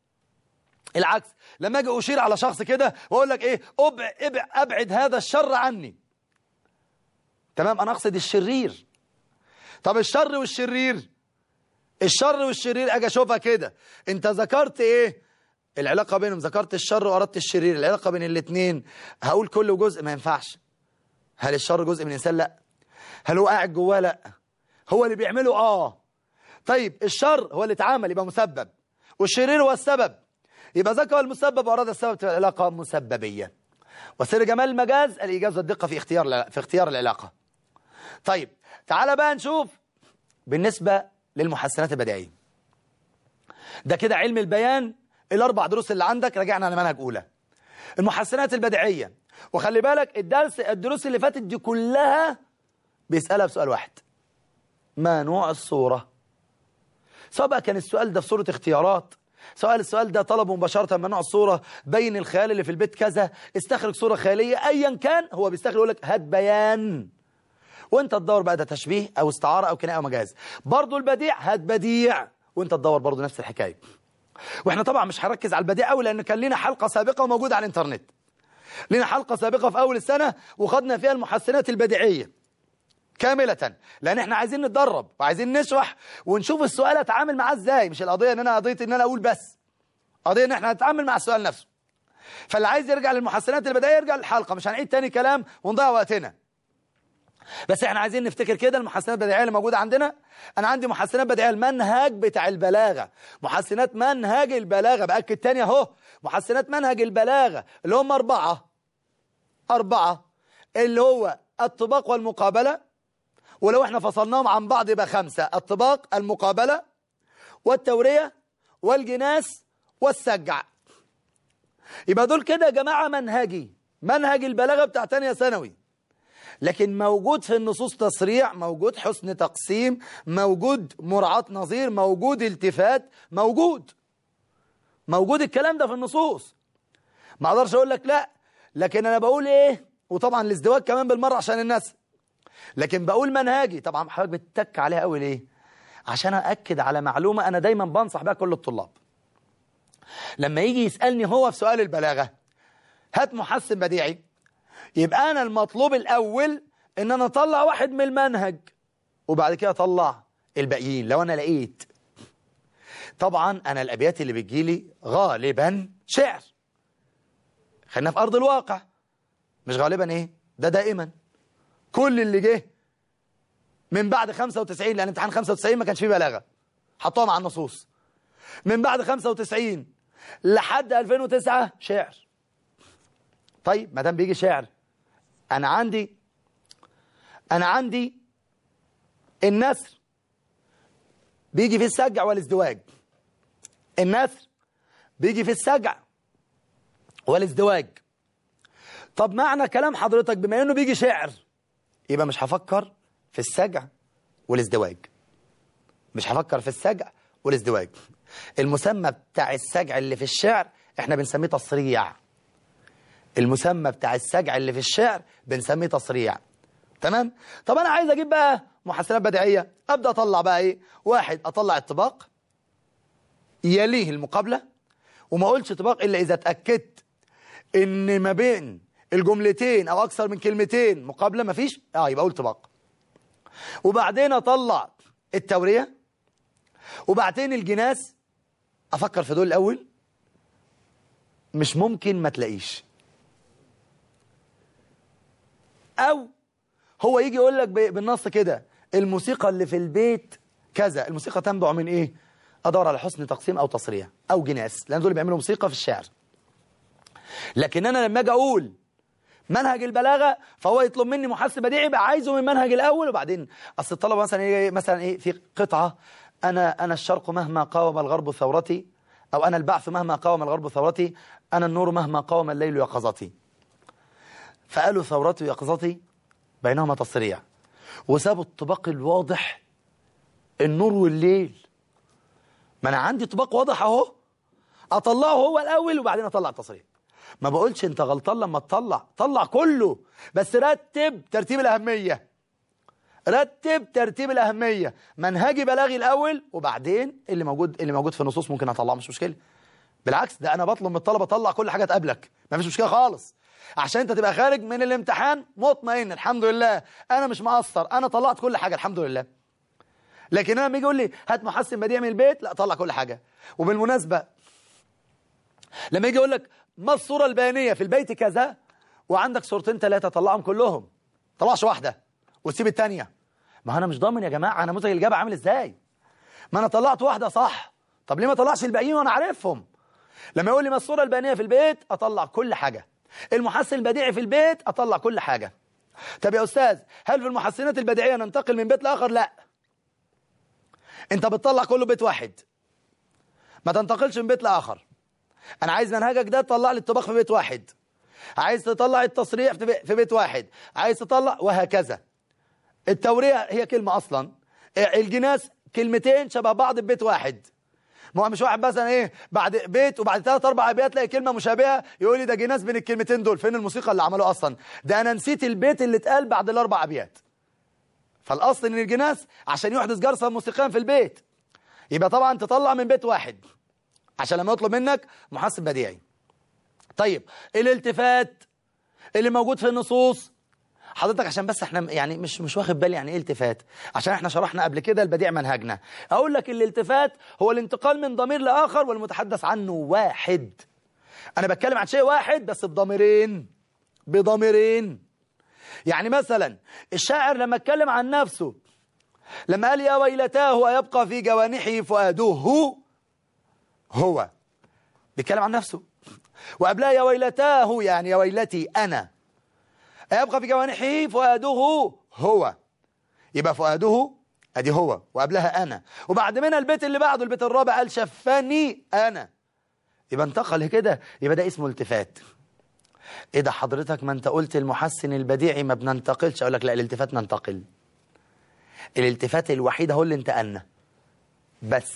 Speaker 2: العكس، لما اجي اشير على شخص كده واقول لك ايه؟ ابعد, ابعد هذا الشر عني، تمام، انا اقصد الشرير. طب الشر والشرير، الشر والشرير اجي اشوفها كده، انت ذكرت ايه؟ العلاقه بينهم، ذكرت الشر واردت الشرير، العلاقه بين الاثنين، هقول كل جزء؟ ما ينفعش. هل الشر جزء من الانسان؟ لا. هل هو قاعد جواه؟ لا. هو اللي بيعمله؟ اه. طيب الشر هو اللي اتعمل، يبقى مسبب، والشرير هو السبب، يبقى ذكر المسبب واراد السبب، تبقى العلاقه مسببيه. وسر جمال المجاز الايجاز والدقه في اختيار في اختيار العلاقه. طيب تعالى بقى نشوف بالنسبه للمحسنات البديعيه. ده كده علم البيان، الاربع دروس اللي عندك رجعنا على منهج اولى. المحسنات البديعيه، وخلي بالك الدرس الدروس اللي فاتت دي كلها بيسالها بسؤال واحد: ما نوع الصوره؟ سواء بقى كان السؤال ده في صوره اختيارات، سواء السؤال ده طلبه مباشره من نوع الصوره، بين الخيال اللي في البيت كذا، استخرج صوره خياليه، ايا كان هو بيستخرج يقول لك هات بيان، وانت تدور بقى ده تشبيه او استعاره او كنايه او مجاز. برضه البديع هات بديع، وانت تدور برضه نفس الحكايه. واحنا طبعا مش هنركز على البديع قوي، لان كان لنا حلقه سابقه وموجوده على الانترنت. لنا حلقه سابقه في اول السنه وخدنا فيها المحسنات البديعيه كامله، لان احنا عايزين نتدرب وعايزين نشرح ونشوف السؤال اتعامل معاه ازاي. مش القضيه ان انا قضيه ان انا اقول بس، قضيه ان احنا نتعامل مع السؤال نفسه. فاللي عايز يرجع للمحسنات البديعيه يرجع للحلقه، مش هنعيد تاني كلام ونضيع وقتنا. بس احنا عايزين نفتكر كده المحسنات البديعيه اللي موجوده عندنا. انا عندي محسنات بديعيه المنهج بتاع البلاغه، محسنات منهج البلاغه، باكد تاني اهو، محسنات منهج البلاغه اللي هم اربعه اربعه اللي هو الطباق والمقابله، ولو احنا فصلناهم عن بعض يبقى خمسه: الطباق، المقابله، والتوريه، والجناس، والسجع. يبقى دول كده يا جماعه منهجي، منهج البلاغه بتاع ثانيه ثانوي. لكن موجود في النصوص تصريع، موجود حسن تقسيم، موجود مراعاة نظير، موجود التفات، موجود موجود الكلام ده في النصوص. ما اقدرش اقول لك لا، لكن انا بقول ايه، وطبعا الازدواج كمان بالمره عشان الناس، لكن بقول منهاجي. طبعا حضرتك بتتك عليها قوي ليه؟ عشان ااكد على معلومه انا دايما بنصح بها كل الطلاب. لما يجي يسالني هو في سؤال البلاغه هات محسن بديعي، يبقى أنا المطلوب الأول إن أنا أطلع واحد من المنهج، وبعد كده أطلع الباقيين لو أنا لقيت. طبعا أنا الأبيات اللي بتجيلي غالبا شعر، خلينا في أرض الواقع، مش غالبا إيه ده، دائما. كل اللي جه من بعد خمسة وتسعين، لأن امتحان خمسة وتسعين ما كانش فيه بلاغة، حطوها مع النصوص. من بعد خمسة وتسعين لحد ألفين وتسعة شعر. طيب ما دام بيجي شعر، أنا عندي أنا عندي النثر بيجي في السجع والازدواج، النثر بيجي في السجع والازدواج. طب معنى كلام حضرتك بما إنه بيجي شعر يبقى مش هفكر في السجع والازدواج، مش هفكر في السجع والازدواج. المسمى بتاع السجع اللي في الشعر احنا بنسميه تصريع. المسمى بتاع السجع اللي في الشعر بنسميه تصريع. تمام؟ طب انا عايز اجيب بقى محسنات بديعيه، ابدا اطلع بقى ايه؟ واحد، اطلع الطباق يليه المقابله، وما اقولش طباق الا اذا اتاكدت ان ما بين الجملتين او اكثر من كلمتين مقابله مفيش، اه يبقى اقول طباق. وبعدين اطلع التوريه، وبعدين الجناس. افكر في دول الاول، مش ممكن ما تلاقيش. او هو يجي يقول لك بالنص كده الموسيقى اللي في البيت كذا، الموسيقى تنبع من ايه؟ ادور على حسن تقسيم او تصريع او جناس، لان دول بيعملوا موسيقى في الشعر. لكن انا لما اجي اقول منهج البلاغه فهو يطلب مني محسن بديعي، يبقى عايزه من المنهج الاول. وبعدين اصل الطلبه مثلا ايه، مثلا ايه في قطعه انا انا الشرق مهما قاوم الغرب ثورتي، او انا البعث مهما قاوم الغرب ثورتي، انا النور مهما قاوم الليل يقظتي. فقالوا ثورتي ويقظتي بينهما تصريع، وسابوا الطباق الواضح النور والليل. ما انا عندي طباق واضح اهو، اطلعه هو الاول وبعدين اطلع التصريع. ما بقولش انت غلطان لما تطلع، طلع كله، بس رتب ترتيب الاهميه. رتب ترتيب الاهميه، منهجي بلاغي الاول، وبعدين اللي موجود اللي موجود في النصوص ممكن اطلعه، مش مشكله. بالعكس، ده انا بطلب من الطلبه طلع كل حاجه تقابلك، ما فيش مشكله خالص، عشان انت تبقى خارج من الامتحان مطمئن الحمد لله انا مش مقصر، انا طلعت كل حاجه الحمد لله. لكن انا لما يجي يقول لي هات محسن بديع من البيت، لا طلع كل حاجه. وبالمناسبه لما يجي يقول لك ما الصوره البيانيه في البيت كذا، وعندك صورتين ثلاثه، طلعهم كلهم، ما طلعش واحده وتسيب الثانيه. ما انا مش ضامن يا جماعه انا نموذج الاجابه عامل ازاي. ما انا طلعت واحده صح، طب ليه ما طلعش الباقيين وانا عارفهم؟ لما يقول لي ما الصوره البيانيه في البيت، اطلع كل حاجه. المحسن البديعي في البيت، اطلع كل حاجه. طب يا استاذ هل في المحسنات البديعيه ننتقل من بيت لاخر؟ لا، انت بتطلع كله بيت واحد، ما تنتقلش من بيت لاخر. انا عايز منهجك ده تطلع لي الطباخ في بيت واحد، عايز تطلع التصريح في بيت واحد، عايز تطلع وهكذا. التوريه هي كلمه اصلا، الجناس كلمتين شبه بعض في بيت واحد. ما هو مش واحد مثلا ايه بعد بيت وبعد ثلاث اربع ابيات تلاقي كلمه مشابهه يقول لي ده جناس بين الكلمتين دول، فين الموسيقى اللي عملوه اصلا؟ ده انا نسيت البيت اللي اتقال بعد الاربع ابيات. فالاصل ان الجناس عشان يحدث جرسا موسيقيا في البيت، يبقى طبعا تطلع من بيت واحد عشان لما يطلب منك محسن بديعي. طيب الالتفات اللي موجود في النصوص حضرتك، عشان بس احنا يعني مش مش واخد بالي يعني ايه التفات، عشان احنا شرحنا قبل كده البديع منهجنا. اقول لك الالتفات هو الانتقال من ضمير لاخر والمتحدث عنه واحد. انا بتكلم عن شيء واحد بس بضميرين، بضميرين. يعني مثلا الشاعر لما اتكلم عن نفسه لما قال يا ويلتاه أيبقى في جوانحه فؤاده، هو بيتكلم عن نفسه. وقبلها يا ويلتاه يعني يا ويلتي أنا، أيبقى في جوانحه فؤاده هو، يبقى فؤاده أدي هو وقبلها أنا. وبعد منها البيت اللي بعده البيت الرابع قال شفاني أنا، يبقى انتقل كده، يبقى ده اسمه التفات. ايه ده حضرتك ما انت قلت المحسن البديعي ما بننتقلش؟ اقول لك لا، الالتفات ننتقل. الالتفات الوحيد هو اللي انتقلنا بس،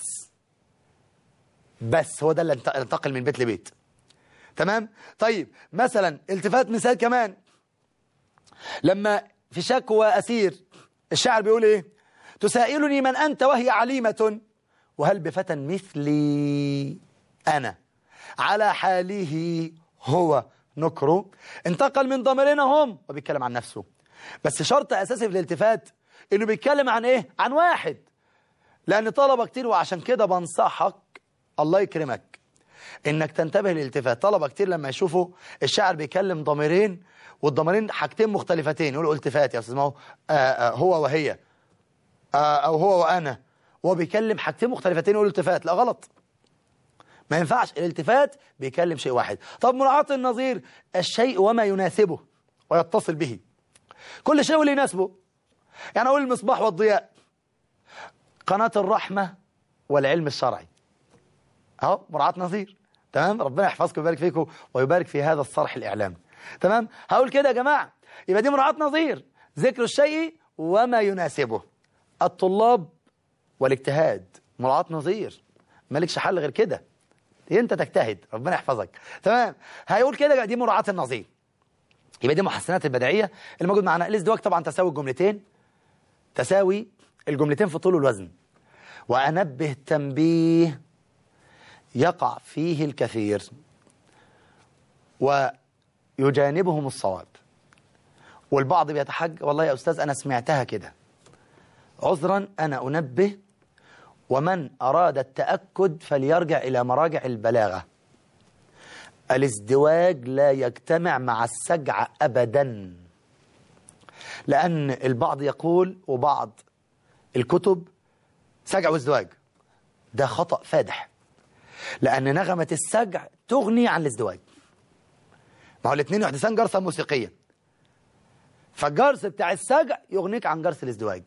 Speaker 2: بس هو ده اللي انتقل من بيت لبيت. تمام؟ طيب مثلا التفات مثال كمان، لما في شكوى أسير الشاعر بيقول ايه؟ تسائلني من أنت وهي عليمة، وهل بفتى مثلي أنا على حاله هو نكره. انتقل من ضميرين هم وبيتكلم عن نفسه. بس شرط أساسي في الالتفات إنه بيتكلم عن إيه؟ عن واحد، لأن طلبة كتير، وعشان كده بنصحك الله يكرمك إنك تنتبه للالتفات. طلبة كتير لما يشوفوا الشاعر بيكلم ضميرين والضميرين حاجتين مختلفتين يقولوا التفات يا أستاذ، ما هو آه آه هو وهي آه أو هو وأنا، وهو بيكلم حاجتين مختلفتين يقولوا التفات. لا، غلط، ما ينفعش. الالتفات بيكلم شيء واحد. طب مراعاة النظير، الشيء وما يناسبه ويتصل به، كل شيء واللي يناسبه. يعني أقول المصباح والضياء، قناة الرحمة والعلم الشرعي، اهو مراعاة نظير. تمام؟ ربنا يحفظكم ويبارك فيكم ويبارك في هذا الصرح الإعلامي. تمام؟ هقول كده يا جماعة، يبقى دي مراعاة نظير. ذكر الشيء وما يناسبه. الطلاب والاجتهاد مراعاة نظير، مالكش حل غير كده، انت تجتهد ربنا يحفظك. تمام. هيقول كده دي مراعاة النظير. يبقى دي محسنات البديعية الموجود معنا. الازدواج طبعا تساوي الجملتين، تساوي الجملتين في طول الوزن. وأنبه تنبيه يقع فيه الكثير ويجانبهم الصواب، والبعض بيتحج والله يا أستاذ أنا سمعتها كده، عذرا أنا أنبه، ومن أراد التأكد فليرجع إلى مراجع البلاغة. الازدواج لا يجتمع مع السجع أبدا، لأن البعض يقول وبعض الكتب سجع وازدواج، ده خطأ فادح، لأن نغمة السجع تغني عن الازدواج. ما هو الاثنين يحدثان جرسا موسيقية، فالجرس بتاع السجع يغنيك عن جرس الازدواج،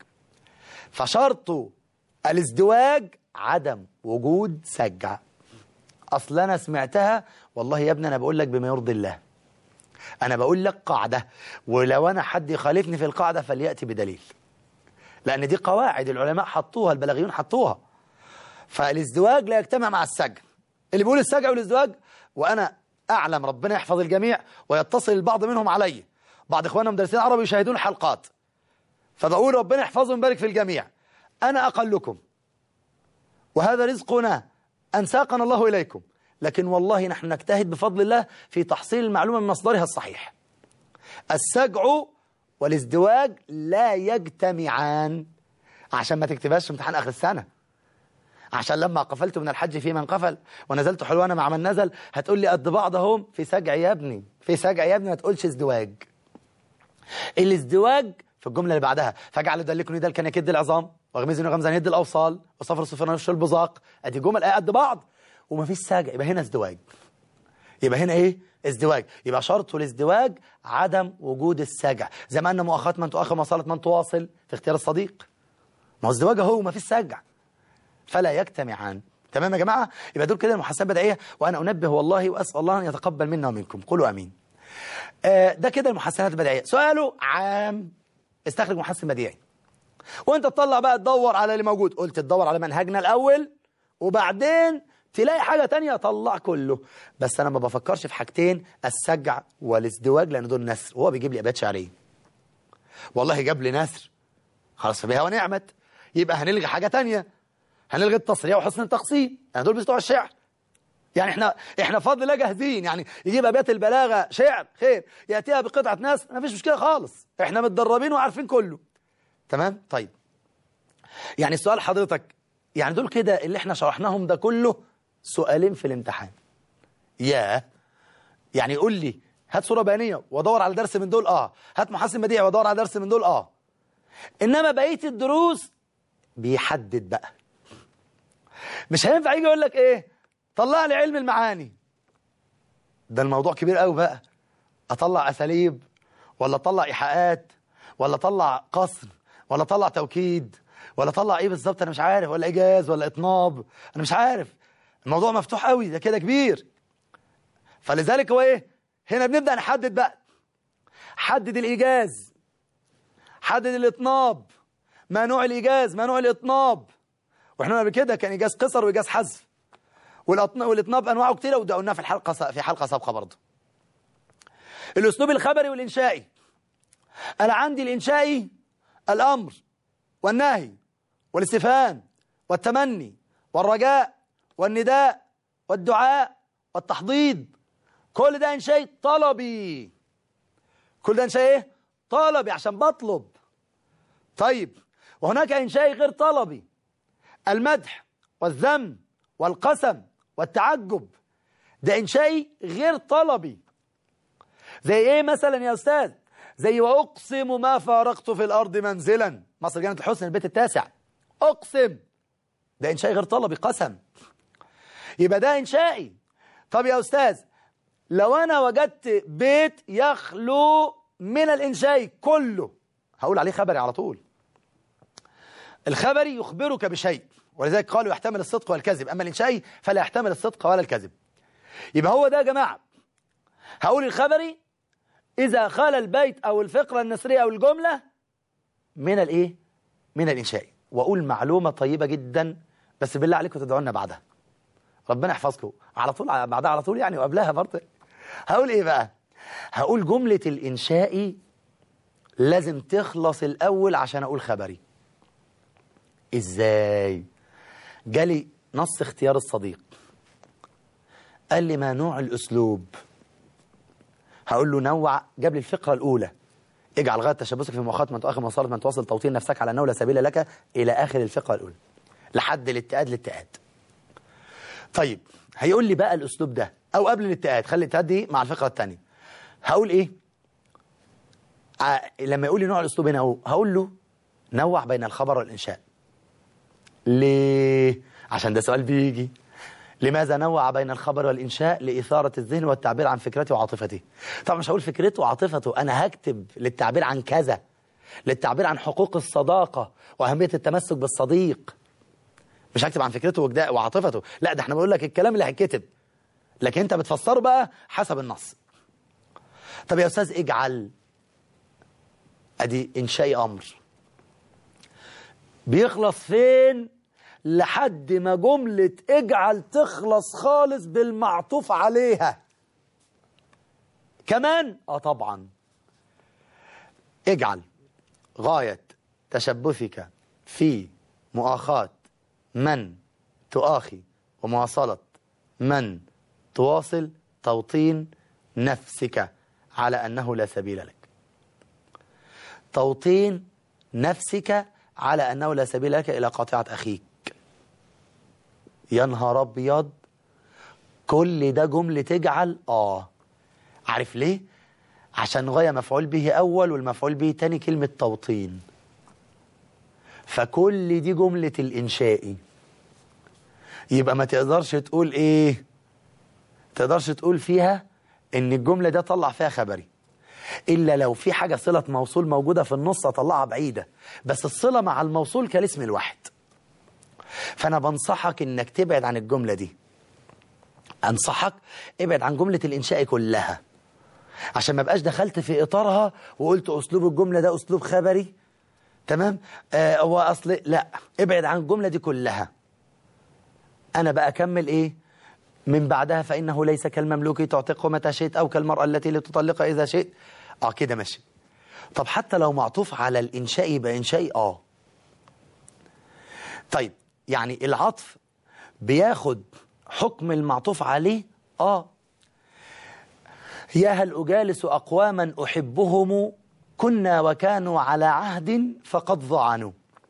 Speaker 2: فشرط الازدواج عدم وجود سجع. أصل أنا سمعتها والله يا ابني، أنا بقول لك بما يرضي الله، أنا بقول لك قاعدة، ولو أنا حد يخالفني في القاعدة فليأتي بدليل، لأن دي قواعد العلماء حطوها، البلاغيون حطوها. فالازدواج لا يجتمع مع السجع. اللي بيقول السجع والازدواج، وأنا أعلم ربنا يحفظ الجميع ويتصل البعض منهم علي، بعض إخواننا مدرسين عربي يشاهدون الحلقات، فبقول ربنا يحفظهم ويبارك في الجميع. أنا أقلكم وهذا رزقنا أن ساقنا الله إليكم، لكن والله نحن نجتهد بفضل الله في تحصيل المعلومة من مصدرها الصحيح. السجع والازدواج لا يجتمعان، عشان ما تكتبهاش في امتحان آخر السنة، عشان لما قفلت من الحج في من قفل ونزلت حلوانا مع من نزل هتقول لي قد بعضهم في سجع يا ابني، في سجع يا ابني، ما تقولش ازدواج. الازدواج في الجملة اللي بعدها، فاجعل يدلكني دلكا يكد العظام وغمزني غمزا يد الأوصال وصفر صفر نفش البزاق. ادي جمل قد بعض وما فيش سجع، يبقى هنا ازدواج. يبقى هنا ايه؟ ازدواج. يبقى شرط الازدواج عدم وجود السجع، زي ما ان مؤاخاة من تؤخر مواصلة من تواصل في اختيار الصديق، ما هو ازدواج اهو ما فيش سجع، فلا يجتمعان. تمام يا جماعة؟ يبقى دول كده المحاسبات البديعية، وأنا أنبه والله وأسأل الله أن يتقبل منا ومنكم، قولوا أمين. آه ده كده المحاسبات البديعية. سؤاله عام، استخرج محسن بديعي، وانت تطلع بقى تدور على اللي موجود. قلت تدور على منهجنا الأول وبعدين تلاقي حاجة تانية طلع كله، بس أنا ما بفكرش في حاجتين، السجع والازدواج، لأن دول نسر، وهو بيجيب لي أبيات شعرية. والله جاب لي نسر، خلاص فبها ونعمت، يبقى هنلغي حاجة تانية، هنلغي التصريع وحسن التقسيم، يعني دول بتوع الشعر. يعني احنا احنا فضل الله جاهزين، يعني يجيب ابيات البلاغه شعر خير، ياتيها بقطعه ناس ما فيش مشكله خالص، احنا متدربين وعارفين كله. تمام؟ طيب يعني السؤال حضرتك، يعني دول كده اللي احنا شرحناهم ده كله سؤالين في الامتحان. ياه، يعني يقول لي هات صوره بيانيه وادور على درس من دول، اه هات محسن بديعي وادور على درس من دول، اه انما بقيه الدروس بيحدد بقى. مش هينفع يجي يقول لك ايه طلع لي علم المعاني، ده الموضوع كبير قوي بقى، اطلع اساليب ولا اطلع ايحاءات ولا اطلع قصر ولا اطلع توكيد ولا اطلع ايه بالظبط، انا مش عارف، ولا ايجاز ولا اطناب، انا مش عارف، الموضوع مفتوح قوي، ده كده كبير. فلذلك هو ايه، هنا بنبدا نحدد بقى، حدد الايجاز، حدد الاطناب، ما نوع الايجاز ما نوع الاطناب، واحنا قبل كده كان ايجاز قصر وايجاز حذف، والاطناب انواعه كتيره، وده قلناه في الحلقه في حلقه سابقه برضه. الاسلوب الخبري والانشائي، انا عندي الانشائي الامر والنهي والاستفهام والتمني والرجاء والنداء والدعاء والتحضيض، كل ده انشائي طلبي، كل ده انشائي ايه؟ طلبي، عشان بطلب. طيب وهناك انشائي غير طلبي، المدح والذم والقسم والتعجب، ده إنشائي غير طلبي. زي إيه مثلا يا أستاذ؟ زي وأقسم ما فارقت في الأرض منزلا، مصر جنة الحسن البيت التاسع، أقسم، ده إنشائي غير طلبي، قسم، يبقى ده إنشائي. طب يا أستاذ لو أنا وجدت بيت يخلو من الإنشائي كله، هقول عليه خبري على طول. الخبري يخبرك بشيء، ولذلك قالوا يحتمل الصدق والكذب، أما الإنشائي فلا يحتمل الصدق ولا الكذب. يبقى هو ده يا جماعة. هقول الخبري إذا خال البيت أو الفقرة النثرية أو الجملة من الايه من الانشاء. واقول معلومة طيبة جدا، بس بالله عليكم تدعوا لنا بعدها، ربنا يحفظكم على طول بعدها على طول يعني، وقبلها برضه. هقول ايه بقى؟ هقول جملة الانشائي لازم تخلص الاول عشان اقول خبري. ازاي؟ جالي نص اختيار الصديق، قال لي ما نوع الاسلوب؟ هقول له نوع، جاب لي الفقرة الاولى، اجعل غاية تشبثك في مؤخرة من تؤخر مصارف من تواصل توطين نفسك على انه لا سبيل لك، الى اخر الفقرة الاولى لحد الاتئاد الاتئاد. طيب هيقول لي بقى الاسلوب ده او قبل الاتئاد، خلي الاتئاد دي مع الفقرة الثانية. هقول ايه ع... لما يقول لي نوع الاسلوب هنا هو، هقول له نوع بين الخبر والانشاء. ليه؟ عشان ده سؤال بيجي. لماذا نوع بين الخبر والإنشاء؟ لإثارة الذهن والتعبير عن فكرته وعاطفته. طبعا مش هقول فكرته وعاطفته، أنا هكتب للتعبير عن كذا، للتعبير عن حقوق الصداقة وأهمية التمسك بالصديق. مش هكتب عن فكرته وعاطفته، لا، ده احنا بقول لك الكلام اللي هيتكتب، لكن انت بتفسره بقى حسب النص. طب يا أستاذ اجعل، أدي إنشاء أمر بيخلص فين؟ لحد ما جملة اجعل تخلص خالص بالمعطوف عليها. كمان اه طبعا اجعل غاية تشبثك في مؤاخاة من تؤاخي ومواصلة من تواصل توطين نفسك على أنه لا سبيل لك. توطين نفسك على أنه لا سبيل لك إلى قاطعة أخيك. يا نهار أبيض، كل ده جملة تجعل. آه عارف ليه؟ عشان غاية مفعول به أول والمفعول به تاني كلمة توطين، فكل دي جملة الإنشائي. يبقى ما تقدرش تقول إيه، تقدرش تقول فيها إن الجملة ده طلع فيها خبري، إلا لو في حاجة صلة موصول موجودة في النص أطلعها بعيدة، بس الصلة مع الموصول كالاسم الواحد. فأنا بنصحك إنك تبعد عن الجملة دي، أنصحك ابعد عن جملة الإنشاء كلها، عشان ما بقاش دخلت في إطارها وقلت أسلوب الجملة ده أسلوب خبري. تمام؟ آه هو أصل لا، ابعد عن الجملة دي كلها. أنا بقى أكمل إيه من بعدها؟ فإنه ليس كالمملوك تعتقه متى شئت أو كالمرأة التي لتطلق إذا شئت. آه كده ماشي. طب حتى لو معطوف على الإنشاء يبقى إنشائي. آه طيب يعني العطف بياخد حكم المعطوف عليه. آه يا هل أجالس أقواما أحبهم كنا وكانوا على عهد فقد ضعنوا.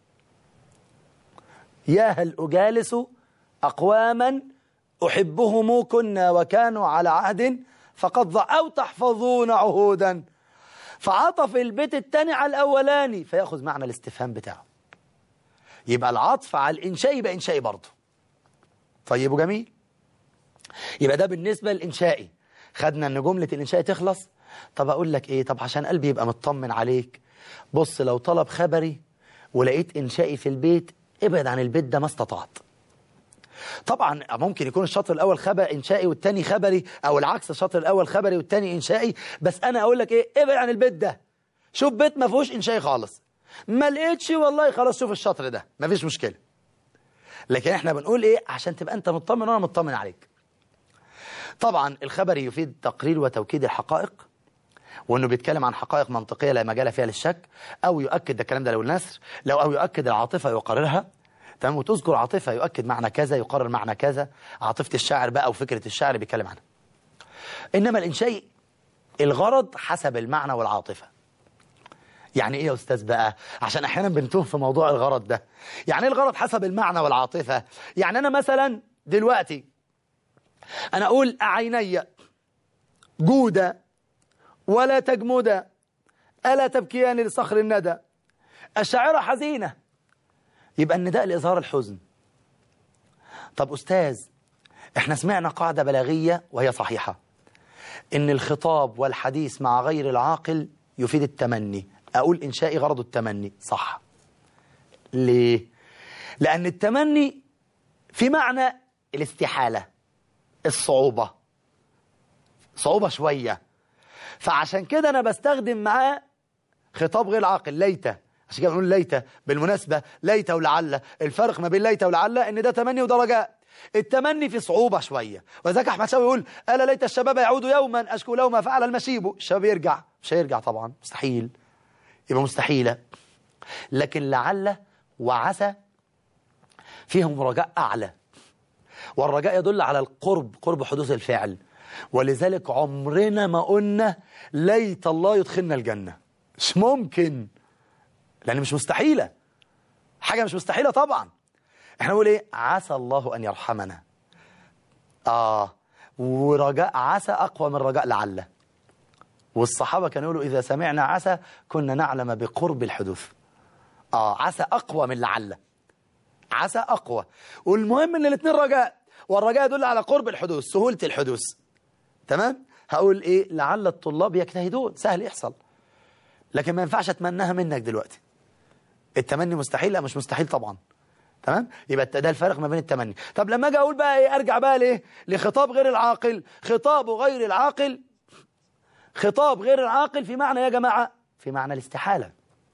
Speaker 2: يا هل أجالس أقواما أحبهم كنا وكانوا على عهد فقد ضعنوا، أو تحفظون عهودا. فعطف البيت الثاني على الأولاني فيأخذ معنى الاستفهام بتاعه، يبقى العطف على الإنشاء يبقى إنشائي برضه. طيب وجميل، يبقى ده بالنسبة للإنشائي. خدنا ان جملة الإنشاء تخلص. طب أقول لك إيه، طب عشان قلبي يبقى مطمن عليك، بص لو طلب خبري ولقيت إنشائي في البيت، ابعد عن البيت ده ما استطعت. طبعا ممكن يكون الشطر الأول خبر إنشائي والتاني خبري، أو العكس، الشطر الأول خبري والتاني إنشائي. بس أنا أقول لك إيه، ابعد عن البيت ده، شوف بيت ما فيهوش إنشائي خالص. ما لقيتش والله خلاص شوف الشطر ده، ما فيش مشكلة. لكن احنا بنقول إيه عشان تبقى أنت مطمن وأنا مطمن عليك. طبعا الخبر يفيد تقرير وتوكيد الحقائق، وانه بيتكلم عن حقائق منطقيه لا مجال فيها للشك، او يؤكد، ده الكلام ده لو النثر، لو او يؤكد العاطفه يقررها. تمام؟ وتذكر عاطفه يؤكد معنى كذا يقرر معنى كذا، عاطفه الشاعر بقى وفكره الشاعر بيتكلم عنها. انما الانشاء الغرض حسب المعنى والعاطفه. يعني ايه يا استاذ بقى؟ عشان احيانا بنتوه في موضوع الغرض ده. يعني ايه الغرض حسب المعنى والعاطفه؟ يعني انا مثلا دلوقتي أنا أقول أعيني جودة ولا تجمد ألا تبكيان لصخر الندى، الشاعرة حزينة، يبقى النداء لإظهار الحزن. طب أستاذ، إحنا سمعنا قاعدة بلاغية وهي صحيحة، إن الخطاب والحديث مع غير العاقل يفيد التمني. أقول إنشائي غرض التمني، صح. ليه؟ لأن التمني في معنى الاستحالة، الصعوبة، صعوبة شوية، فعشان كده أنا بستخدم معاه خطاب غير عاقل، ليت، عشان كده بنقول ليت. بالمناسبة ليت ولعل، الفرق ما بين ليت ولعل ان ده تمني وده رجاء. التمني في صعوبة شوية، وذاك احمد شوقي يقول الا ليت الشباب يعود يوما اشكو له ما فعل المشيب. الشباب يرجع، مش هيرجع طبعا، مستحيل، يبقى مستحيلة. لكن لعل وعسى فيهم رجاء اعلى، والرجاء يدل على القرب، قرب حدوث الفعل. ولذلك عمرنا ما قلنا ليت الله يدخلنا الجنة، مش ممكن، لأن مش مستحيلة، حاجة مش مستحيلة طبعا. احنا نقول ايه؟ عسى الله أن يرحمنا. آه ورجاء عسى أقوى من رجاء لعل. والصحابة كانوا يقولوا إذا سمعنا عسى كنا نعلم بقرب الحدوث. آه عسى أقوى من لعل، عسى أقوى. والمهم ان الاثنين رجاء، والرجاء يدل على قرب الحدوث، سهولة الحدوث. تمام؟ هقول ايه؟ لعل الطلاب يجتهدون، سهل يحصل، لكن ما ينفعش اتمناها منك دلوقتي. التمني مستحيل؟ لا مش مستحيل طبعا. تمام؟ يبقى ده الفرق ما بين التمني. طب لما اجي اقول بقى ايه، ارجع بقى ليه؟ لخطاب غير العاقل. خطاب غير العاقل، خطاب غير العاقل في معنى يا جماعة، في معنى الاستحالة.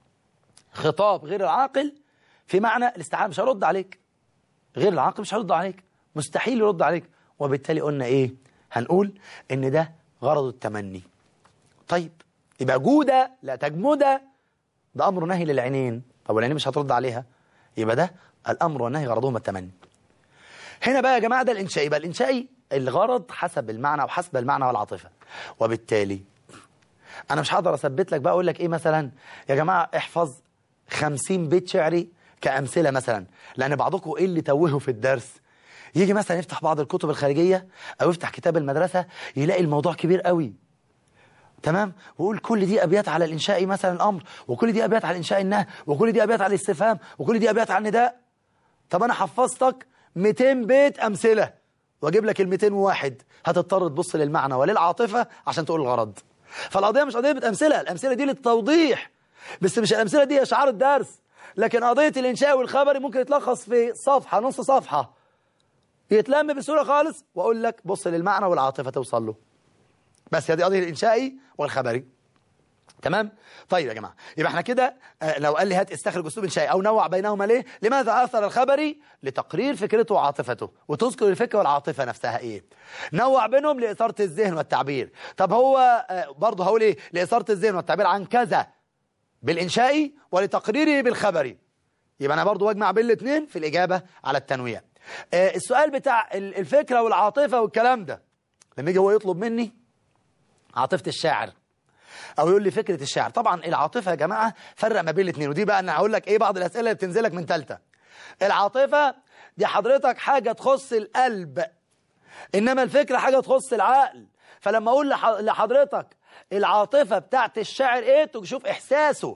Speaker 2: خطاب غير العاقل في معنى الاستحالة، مش هرد عليك. غير العاقل مش هرد عليك، مستحيل يرد عليك. وبالتالي قلنا ايه؟ هنقول ان ده غرض التمني. طيب يبقى جودة لا تجمدة، ده امر نهي للعينين. طب والعينين مش هترد عليها، يبقى ده الامر والنهي غرضهما التمني. هنا بقى يا جماعة ده الانشائي. يبقى الانشائي الغرض حسب المعنى وحسب المعنى والعاطفة. وبالتالي انا مش هقدر اثبت لك بقى اقول لك ايه مثلا يا جماعة احفظ خمسين بيت شعري كأمثلة مثلا، لأن بعضكم إيه اللي توهه في الدرس، يجي مثلا يفتح بعض الكتب الخارجية أو يفتح كتاب المدرسة يلاقي الموضوع كبير قوي. تمام؟ ويقول كل دي أبيات على الإنشاء مثلا الأمر، وكل دي أبيات على الإنشاء النهي، وكل دي أبيات على الاستفهام، وكل دي أبيات على النداء. طب أنا حفظتك مئتين بيت أمثلة وأجيب لك ال مئتين وواحد، هتضطر تبص للمعنى وللعاطفة عشان تقول الغرض. فالقضية مش قضية أمثلة، الأمثلة دي للتوضيح بس، مش الأمثلة دي شعار الدرس. لكن قضية الإنشاء والخبري ممكن يتلخص في صفحة، نص صفحة، يتلم بسهولة خالص، وأقول لك بص للمعنى والعاطفة توصل له. بس هذه قضية الإنشائي والخبري. تمام؟ طيب يا جماعة، يبقى احنا كده آه لو قال لي هات استخرج أسلوب إنشائي أو نوع بينهما ليه؟ لماذا أثر الخبري؟ لتقرير فكرته وعاطفته، وتذكر الفكرة والعاطفة نفسها إيه؟ نوع بينهم لإثارة الذهن والتعبير. طب هو آه برضه هقول إيه؟ لإثارة الذهن والتعبير عن كذا بالإنشائي ولتقريره بالخبري. يبقى أنا برضو أجمع بين الاثنين في الإجابة على التنويع. آه السؤال بتاع الفكرة والعاطفة والكلام ده، لما يجي هو يطلب مني عاطفة الشاعر أو يقول لي فكرة الشاعر، طبعا العاطفة يا جماعة فرق ما بين الاثنين. ودي بقى أنا هقول لك إيه بعض الأسئلة اللي بتنزلك من ثالثة. العاطفة دي حضرتك حاجة تخص القلب، إنما الفكرة حاجة تخص العقل. فلما أقول لحضرتك العاطفة بتاعت الشاعر إيه، تشوف إحساسه،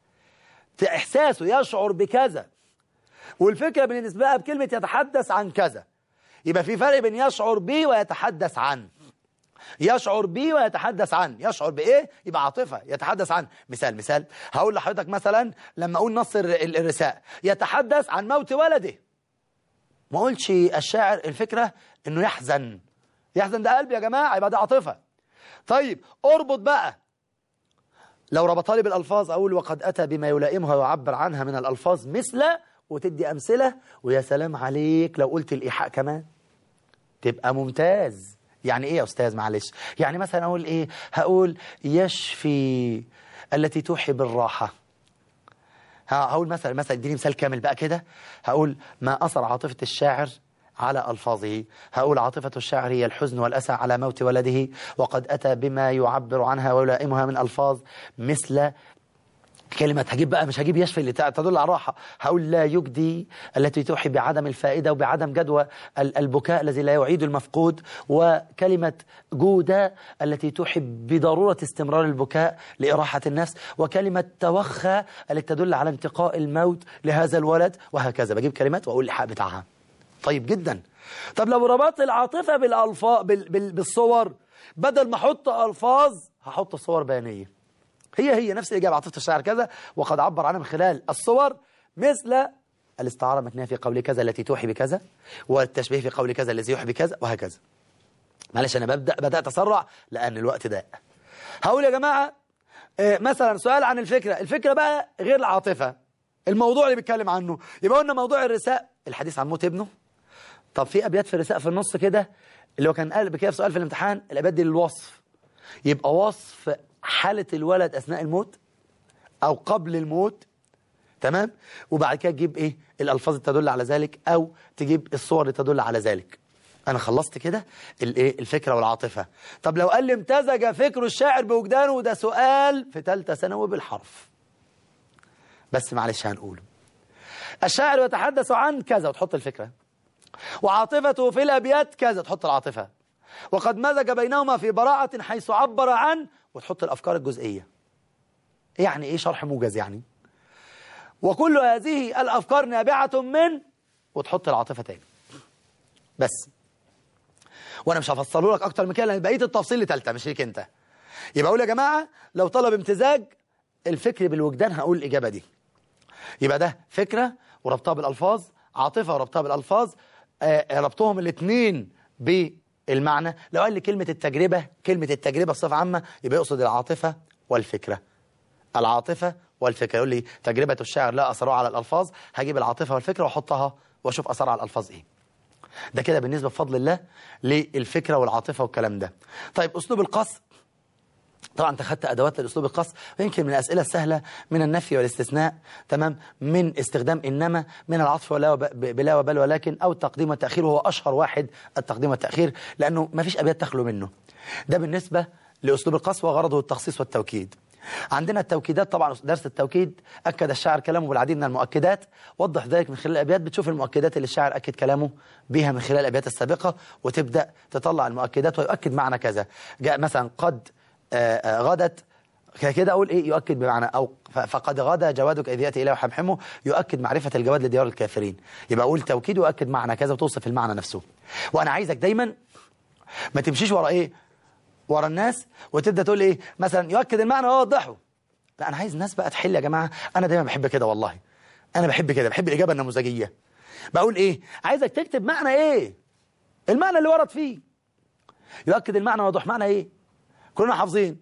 Speaker 2: إحساسه يشعر بكذا. والفكرة بالنسبة بكلمة يتحدث عن كذا. يبقى في فرق بين يشعر به ويتحدث عن. يشعر به ويتحدث عن، يشعر بإيه يبقى عاطفة، يتحدث عن. مثال مثال هقول لحضرتك مثلا لما أقول نص الرساء يتحدث عن موت ولده، ما أقولش الشاعر الفكرة إنه يحزن. يحزن ده قلب يا جماعة، يبقى ده عاطفة. طيب اربط بقى، لو ربطها لي بالألفاظ أقول وقد أتى بما يلائمها ويعبر عنها من الألفاظ مثل، وتدي أمثلة. ويا سلام عليك لو قلت الإيحاء كمان تبقى ممتاز. يعني إيه يا أستاذ معلش؟ يعني مثلا أقول إيه؟ هقول يشفي التي توحي بالراحة. هقول مثلا مثلا اديني مثال كامل بقى كده. هقول ما أثر عاطفة الشاعر على ألفاظه. هقول عاطفة الشاعر هي الحزن والأسى على موت ولده، وقد أتى بما يعبر عنها ويلائمها من ألفاظ مثل كلمة. هجيب بقى مش هجيب يشفي اللي تدل على الراحة، هقول لا يجدي التي توحي بعدم الفائدة وبعدم جدوى البكاء الذي لا يعيد المفقود، وكلمة جودة التي توحي بضرورة استمرار البكاء لإراحة النفس، وكلمة توخى التي تدل على انتقاء الموت لهذا الولد، وهكذا. بجيب كلمات وأقول الإيحاء بتاعها. طيب جدا. طب لو ربطت العاطفة بالألفاظ بال... بال... بالصور، بدل ما احط ألفاظ هحط صور بيانية. هي هي نفس الإجابة، عاطفة الشاعر كذا وقد عبر عنها من خلال الصور، مثل الاستعارة المكنية في قول كذا التي توحي بكذا، والتشبيه في قول كذا الذي يوحي بكذا، وهكذا. معلش أنا ببدأ بدأت أسرع لأن الوقت ضاق. هقول يا جماعة آه مثلا سؤال عن الفكرة، الفكرة بقى غير العاطفة، الموضوع اللي بيتكلم عنه. يبقى قلنا موضوع الرثاء الحديث عن موت ابنه. طب في أبيات في الرثاء في النص كده اللي هو كان قال بكده في سؤال في الامتحان، الأبيات دي للوصف، يبقى وصف حالة الولد أثناء الموت أو قبل الموت، تمام؟ وبعد كده تجيب إيه الألفاظ اللي تدل على ذلك، أو تجيب الصور اللي تدل على ذلك. أنا خلصت كده الإيه الفكرة والعاطفة. طب لو قال لي امتزج فكر الشاعر بوجدانه، ده سؤال في ثالثة ثانوي بالحرف، بس معلش هنقوله. الشاعر يتحدث عن كذا وتحط الفكرة، وعاطفته في الأبيات كذا تحط العاطفة، وقد مزج بينهما في براعة حيث عبر عن وتحط الأفكار الجزئية. يعني إيه شرح موجز يعني؟ وكل هذه الأفكار نابعة من وتحط العاطفة تاني بس. وأنا مش هفصله لك أكتر من كده لأن بقية التفصيل لتالتة مش ليك أنت. يبقى أقول يا جماعة لو طلب امتزاج الفكر بالوجدان هقول الإجابة دي. يبقى ده فكرة وربطها بالألفاظ، عاطفة وربطها بالألفاظ، آه ربطهم الاثنين بالمعنى. لو قال لي كلمة التجربة، كلمة التجربة بصفة عامة يبقى يقصد العاطفة والفكرة. العاطفة والفكرة. يقول لي تجربة الشاعر لا أثرها على الألفاظ، هجيب العاطفة والفكرة وأحطها وأشوف أثرها على الألفاظ إيه. ده كده بالنسبة بفضل الله للفكرة والعاطفة والكلام ده. طيب أسلوب القص، طبعا انت خدت ادوات لاسلوب القص، ويمكن من الاسئله السهله من النفي والاستثناء، تمام، من استخدام انما، من العطف ولا بلا وبل ولكن، او التقديم والتاخير، وهو اشهر واحد التقديم والتاخير لانه ما فيش ابيات تخلو منه. ده بالنسبه لاسلوب القص وغرضه التخصيص والتوكيد. عندنا التوكيدات، طبعا درس التوكيد أكد الشاعر كلامه بالعديد من المؤكدات، وضح ذلك من خلال الأبيات. بتشوف المؤكدات اللي الشاعر أكد كلامه بها من خلال الأبيات السابقة، وتبدأ تطلع المؤكدات ويؤكد معنى كذا. جاء مثلا قد آآ آآ غدت كده، أقول إيه يؤكد بمعنى، أو فقد غدا جوادك إذ يأتي إليه وحمحمه، يؤكد معرفة الجواد لديار الكافرين. يبقى أقول توكيد ويؤكد معنى كذا وتوصف المعنى نفسه. وأنا عايزك دايما ما تمشيش ورا إيه ورا الناس وتبدأ تقول إيه مثلا يؤكد المعنى ويوضحه. لا، أنا عايز الناس بقى تحل يا جماعة. أنا دايما بحب كده والله، أنا بحب كده، بحب الإجابة النموذجية. بقول إيه عايزك تكتب معنى إيه، المعنى اللي ورد فيه، يؤكد المعنى ويوضح معنى إيه. كلنا حافظين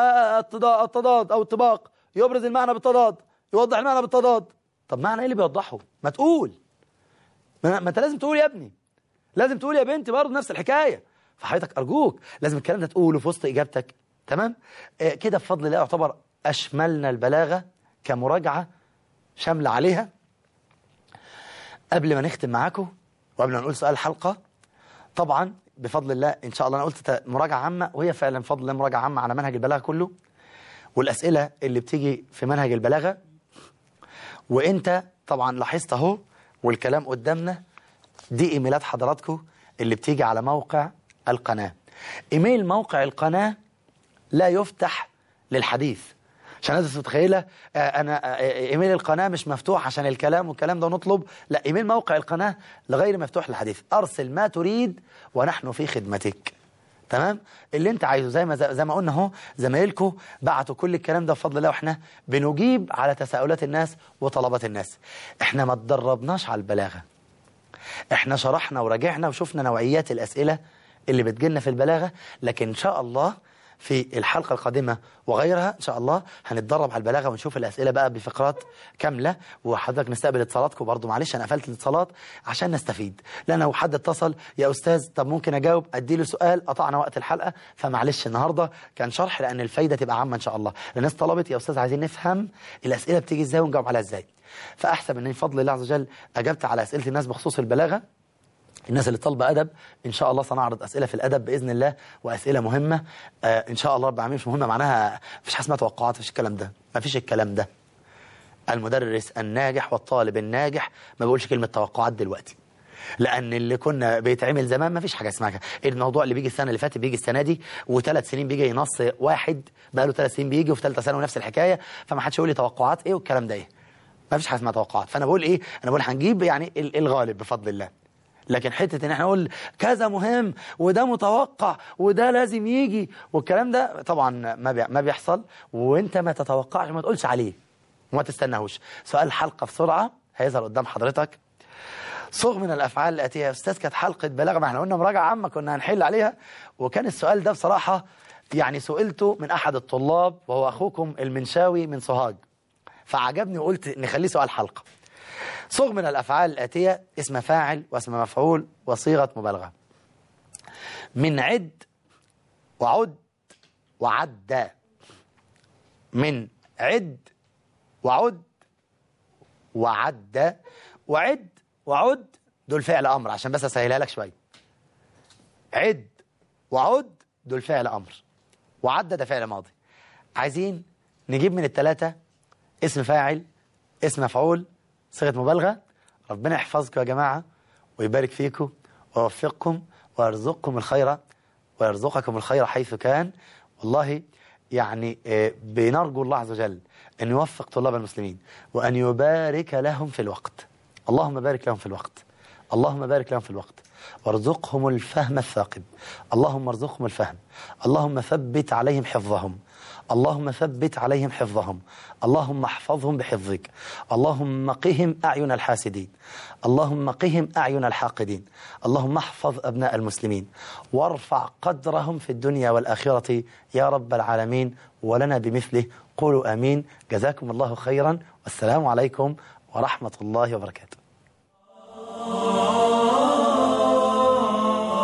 Speaker 2: التضاد أو الطباق، يبرز المعنى بالتضاد، يوضح المعنى بالتضاد. طب معنى إيه اللي بيوضحه؟ ما تقول، ما أنت لازم تقول يا ابني، لازم تقول يا بنتي برضه نفس الحكاية. فحضرتك أرجوك لازم الكلام ده تقوله في وسط إجابتك، تمام؟ آه كده بفضل الله يعتبر أشملنا البلاغة كمراجعة شاملة عليها. قبل ما نختم معاكم وقبل ما نقول سؤال الحلقة، طبعا بفضل الله إن شاء الله أنا قلت مراجعة عامة، وهي فعلا بفضل الله مراجعة عامة على منهج البلاغة كله والأسئلة اللي بتيجي في منهج البلاغة. وإنت طبعا لاحظت أهو والكلام قدامنا، دي إيميلات حضراتكم اللي بتيجي على موقع القناة. إيميل موقع القناة لا يفتح للحديث، عشان الناس متخيله انا ايميل القناه مش مفتوح عشان الكلام والكلام ده نطلب، لا، ايميل موقع القناه لغير مفتوح للحديث. ارسل ما تريد ونحن في خدمتك، تمام؟ اللي انت عايزه، زي ما زي ما قلنا اهو، زمايلكم بعتوا كل الكلام ده بفضل الله، واحنا بنجيب على تساؤلات الناس وطلبات الناس. احنا ما تدربناش على البلاغه، احنا شرحنا وراجعنا وشفنا نوعيات الاسئله اللي بتجيلنا في البلاغه، لكن ان شاء الله في الحلقة القادمة وغيرها إن شاء الله هنتدرب على البلاغة ونشوف الأسئلة بقى بفقرات كاملة، وحضرتك نستقبل اتصالاتكم برضو. معلش أنا قفلت الاتصالات عشان نستفيد، لأن لو حد اتصل يا أستاذ طب ممكن أجاوب أديله سؤال، قطعنا وقت الحلقة، فمعلش النهاردة كان شرح لأن الفايدة تبقى عامة إن شاء الله. الناس طلبت يا أستاذ عايزين نفهم الأسئلة بتيجي إزاي ونجاوب عليها إزاي، فأحسب أن بفضل الله عز وجل أجبت على أسئلة الناس بخصوص البلاغة. الناس اللي طالبه أدب إن شاء الله سنعرض أسئلة في الأدب بإذن الله، وأسئلة مهمة آه إن شاء الله رب العالمين. مش مهمة معناها مفيش حاجة اسمها توقعات، مفيش الكلام ده، مفيش الكلام ده. المدرس الناجح والطالب الناجح ما بيقولش كلمة توقعات دلوقتي، لأن اللي كنا بيتعمل زمان مفيش حاجة اسمها كده. الموضوع اللي بيجي السنة اللي فاتت بيجي السنة دي، وثلاث سنين بيجي نص واحد بقى له ثلاث سنين بيجي، وفي ثالثة ثانوي نفس الحكاية، فما حدش يقول لي توقعات إيه والكلام ده إيه، مفيش حاجة اسمها توقعات. فأنا بقول إيه، أنا بقول هنجيب يعني الغالب بفضل الله. لكن حتة ان احنا نقول كذا مهم وده متوقع وده لازم يجي والكلام ده طبعا ما ما بيحصل، وانت ما تتوقعش وما تقولش عليه وما تستناهوش. سؤال الحلقة بسرعة هيظهر قدام حضرتك. صغ من الافعال الاتيه يا استاذ، كانت حلقة بلاغة، ما احنا قلنا مراجعة عامة كنا هنحل عليها، وكان السؤال ده بصراحة يعني سئلت من أحد الطلاب وهو أخوكم المنشاوي من سوهاج، فعجبني وقلت نخليه سؤال حلقة. صغ من الأفعال الآتية اسم فاعل واسم مفعول وصيغة مبالغة. من عد وعد وعد. من عد وعد وعد. وعد وعد دول فعل أمر، عشان بس أسهلها لك شوية. عد وعد دول فعل أمر، وعد ده فعل ماضي. عايزين نجيب من الثلاثة اسم فاعل، اسم مفعول، صيغة مبالغة. ربنا يحفظكم يا جماعة ويبارك فيكم ويوفقكم ويرزقكم الخير ويرزقكم الخير حيث كان. والله يعني بنرجو الله عز وجل أن يوفق طلاب المسلمين وأن يبارك لهم في الوقت. اللهم بارك لهم في الوقت، اللهم بارك لهم في الوقت، وارزقهم الفهم الثاقب. اللهم ارزقهم الفهم، اللهم ثبت عليهم حفظهم، اللهم ثبت عليهم حفظهم، اللهم احفظهم بحفظك، اللهم قهم أعين الحاسدين، اللهم قهم أعين الحاقدين، اللهم احفظ أبناء المسلمين وارفع قدرهم في الدنيا والآخرة يا رب العالمين، ولنا بمثله. قولوا آمين. جزاكم الله خيرا، والسلام عليكم ورحمة الله وبركاته.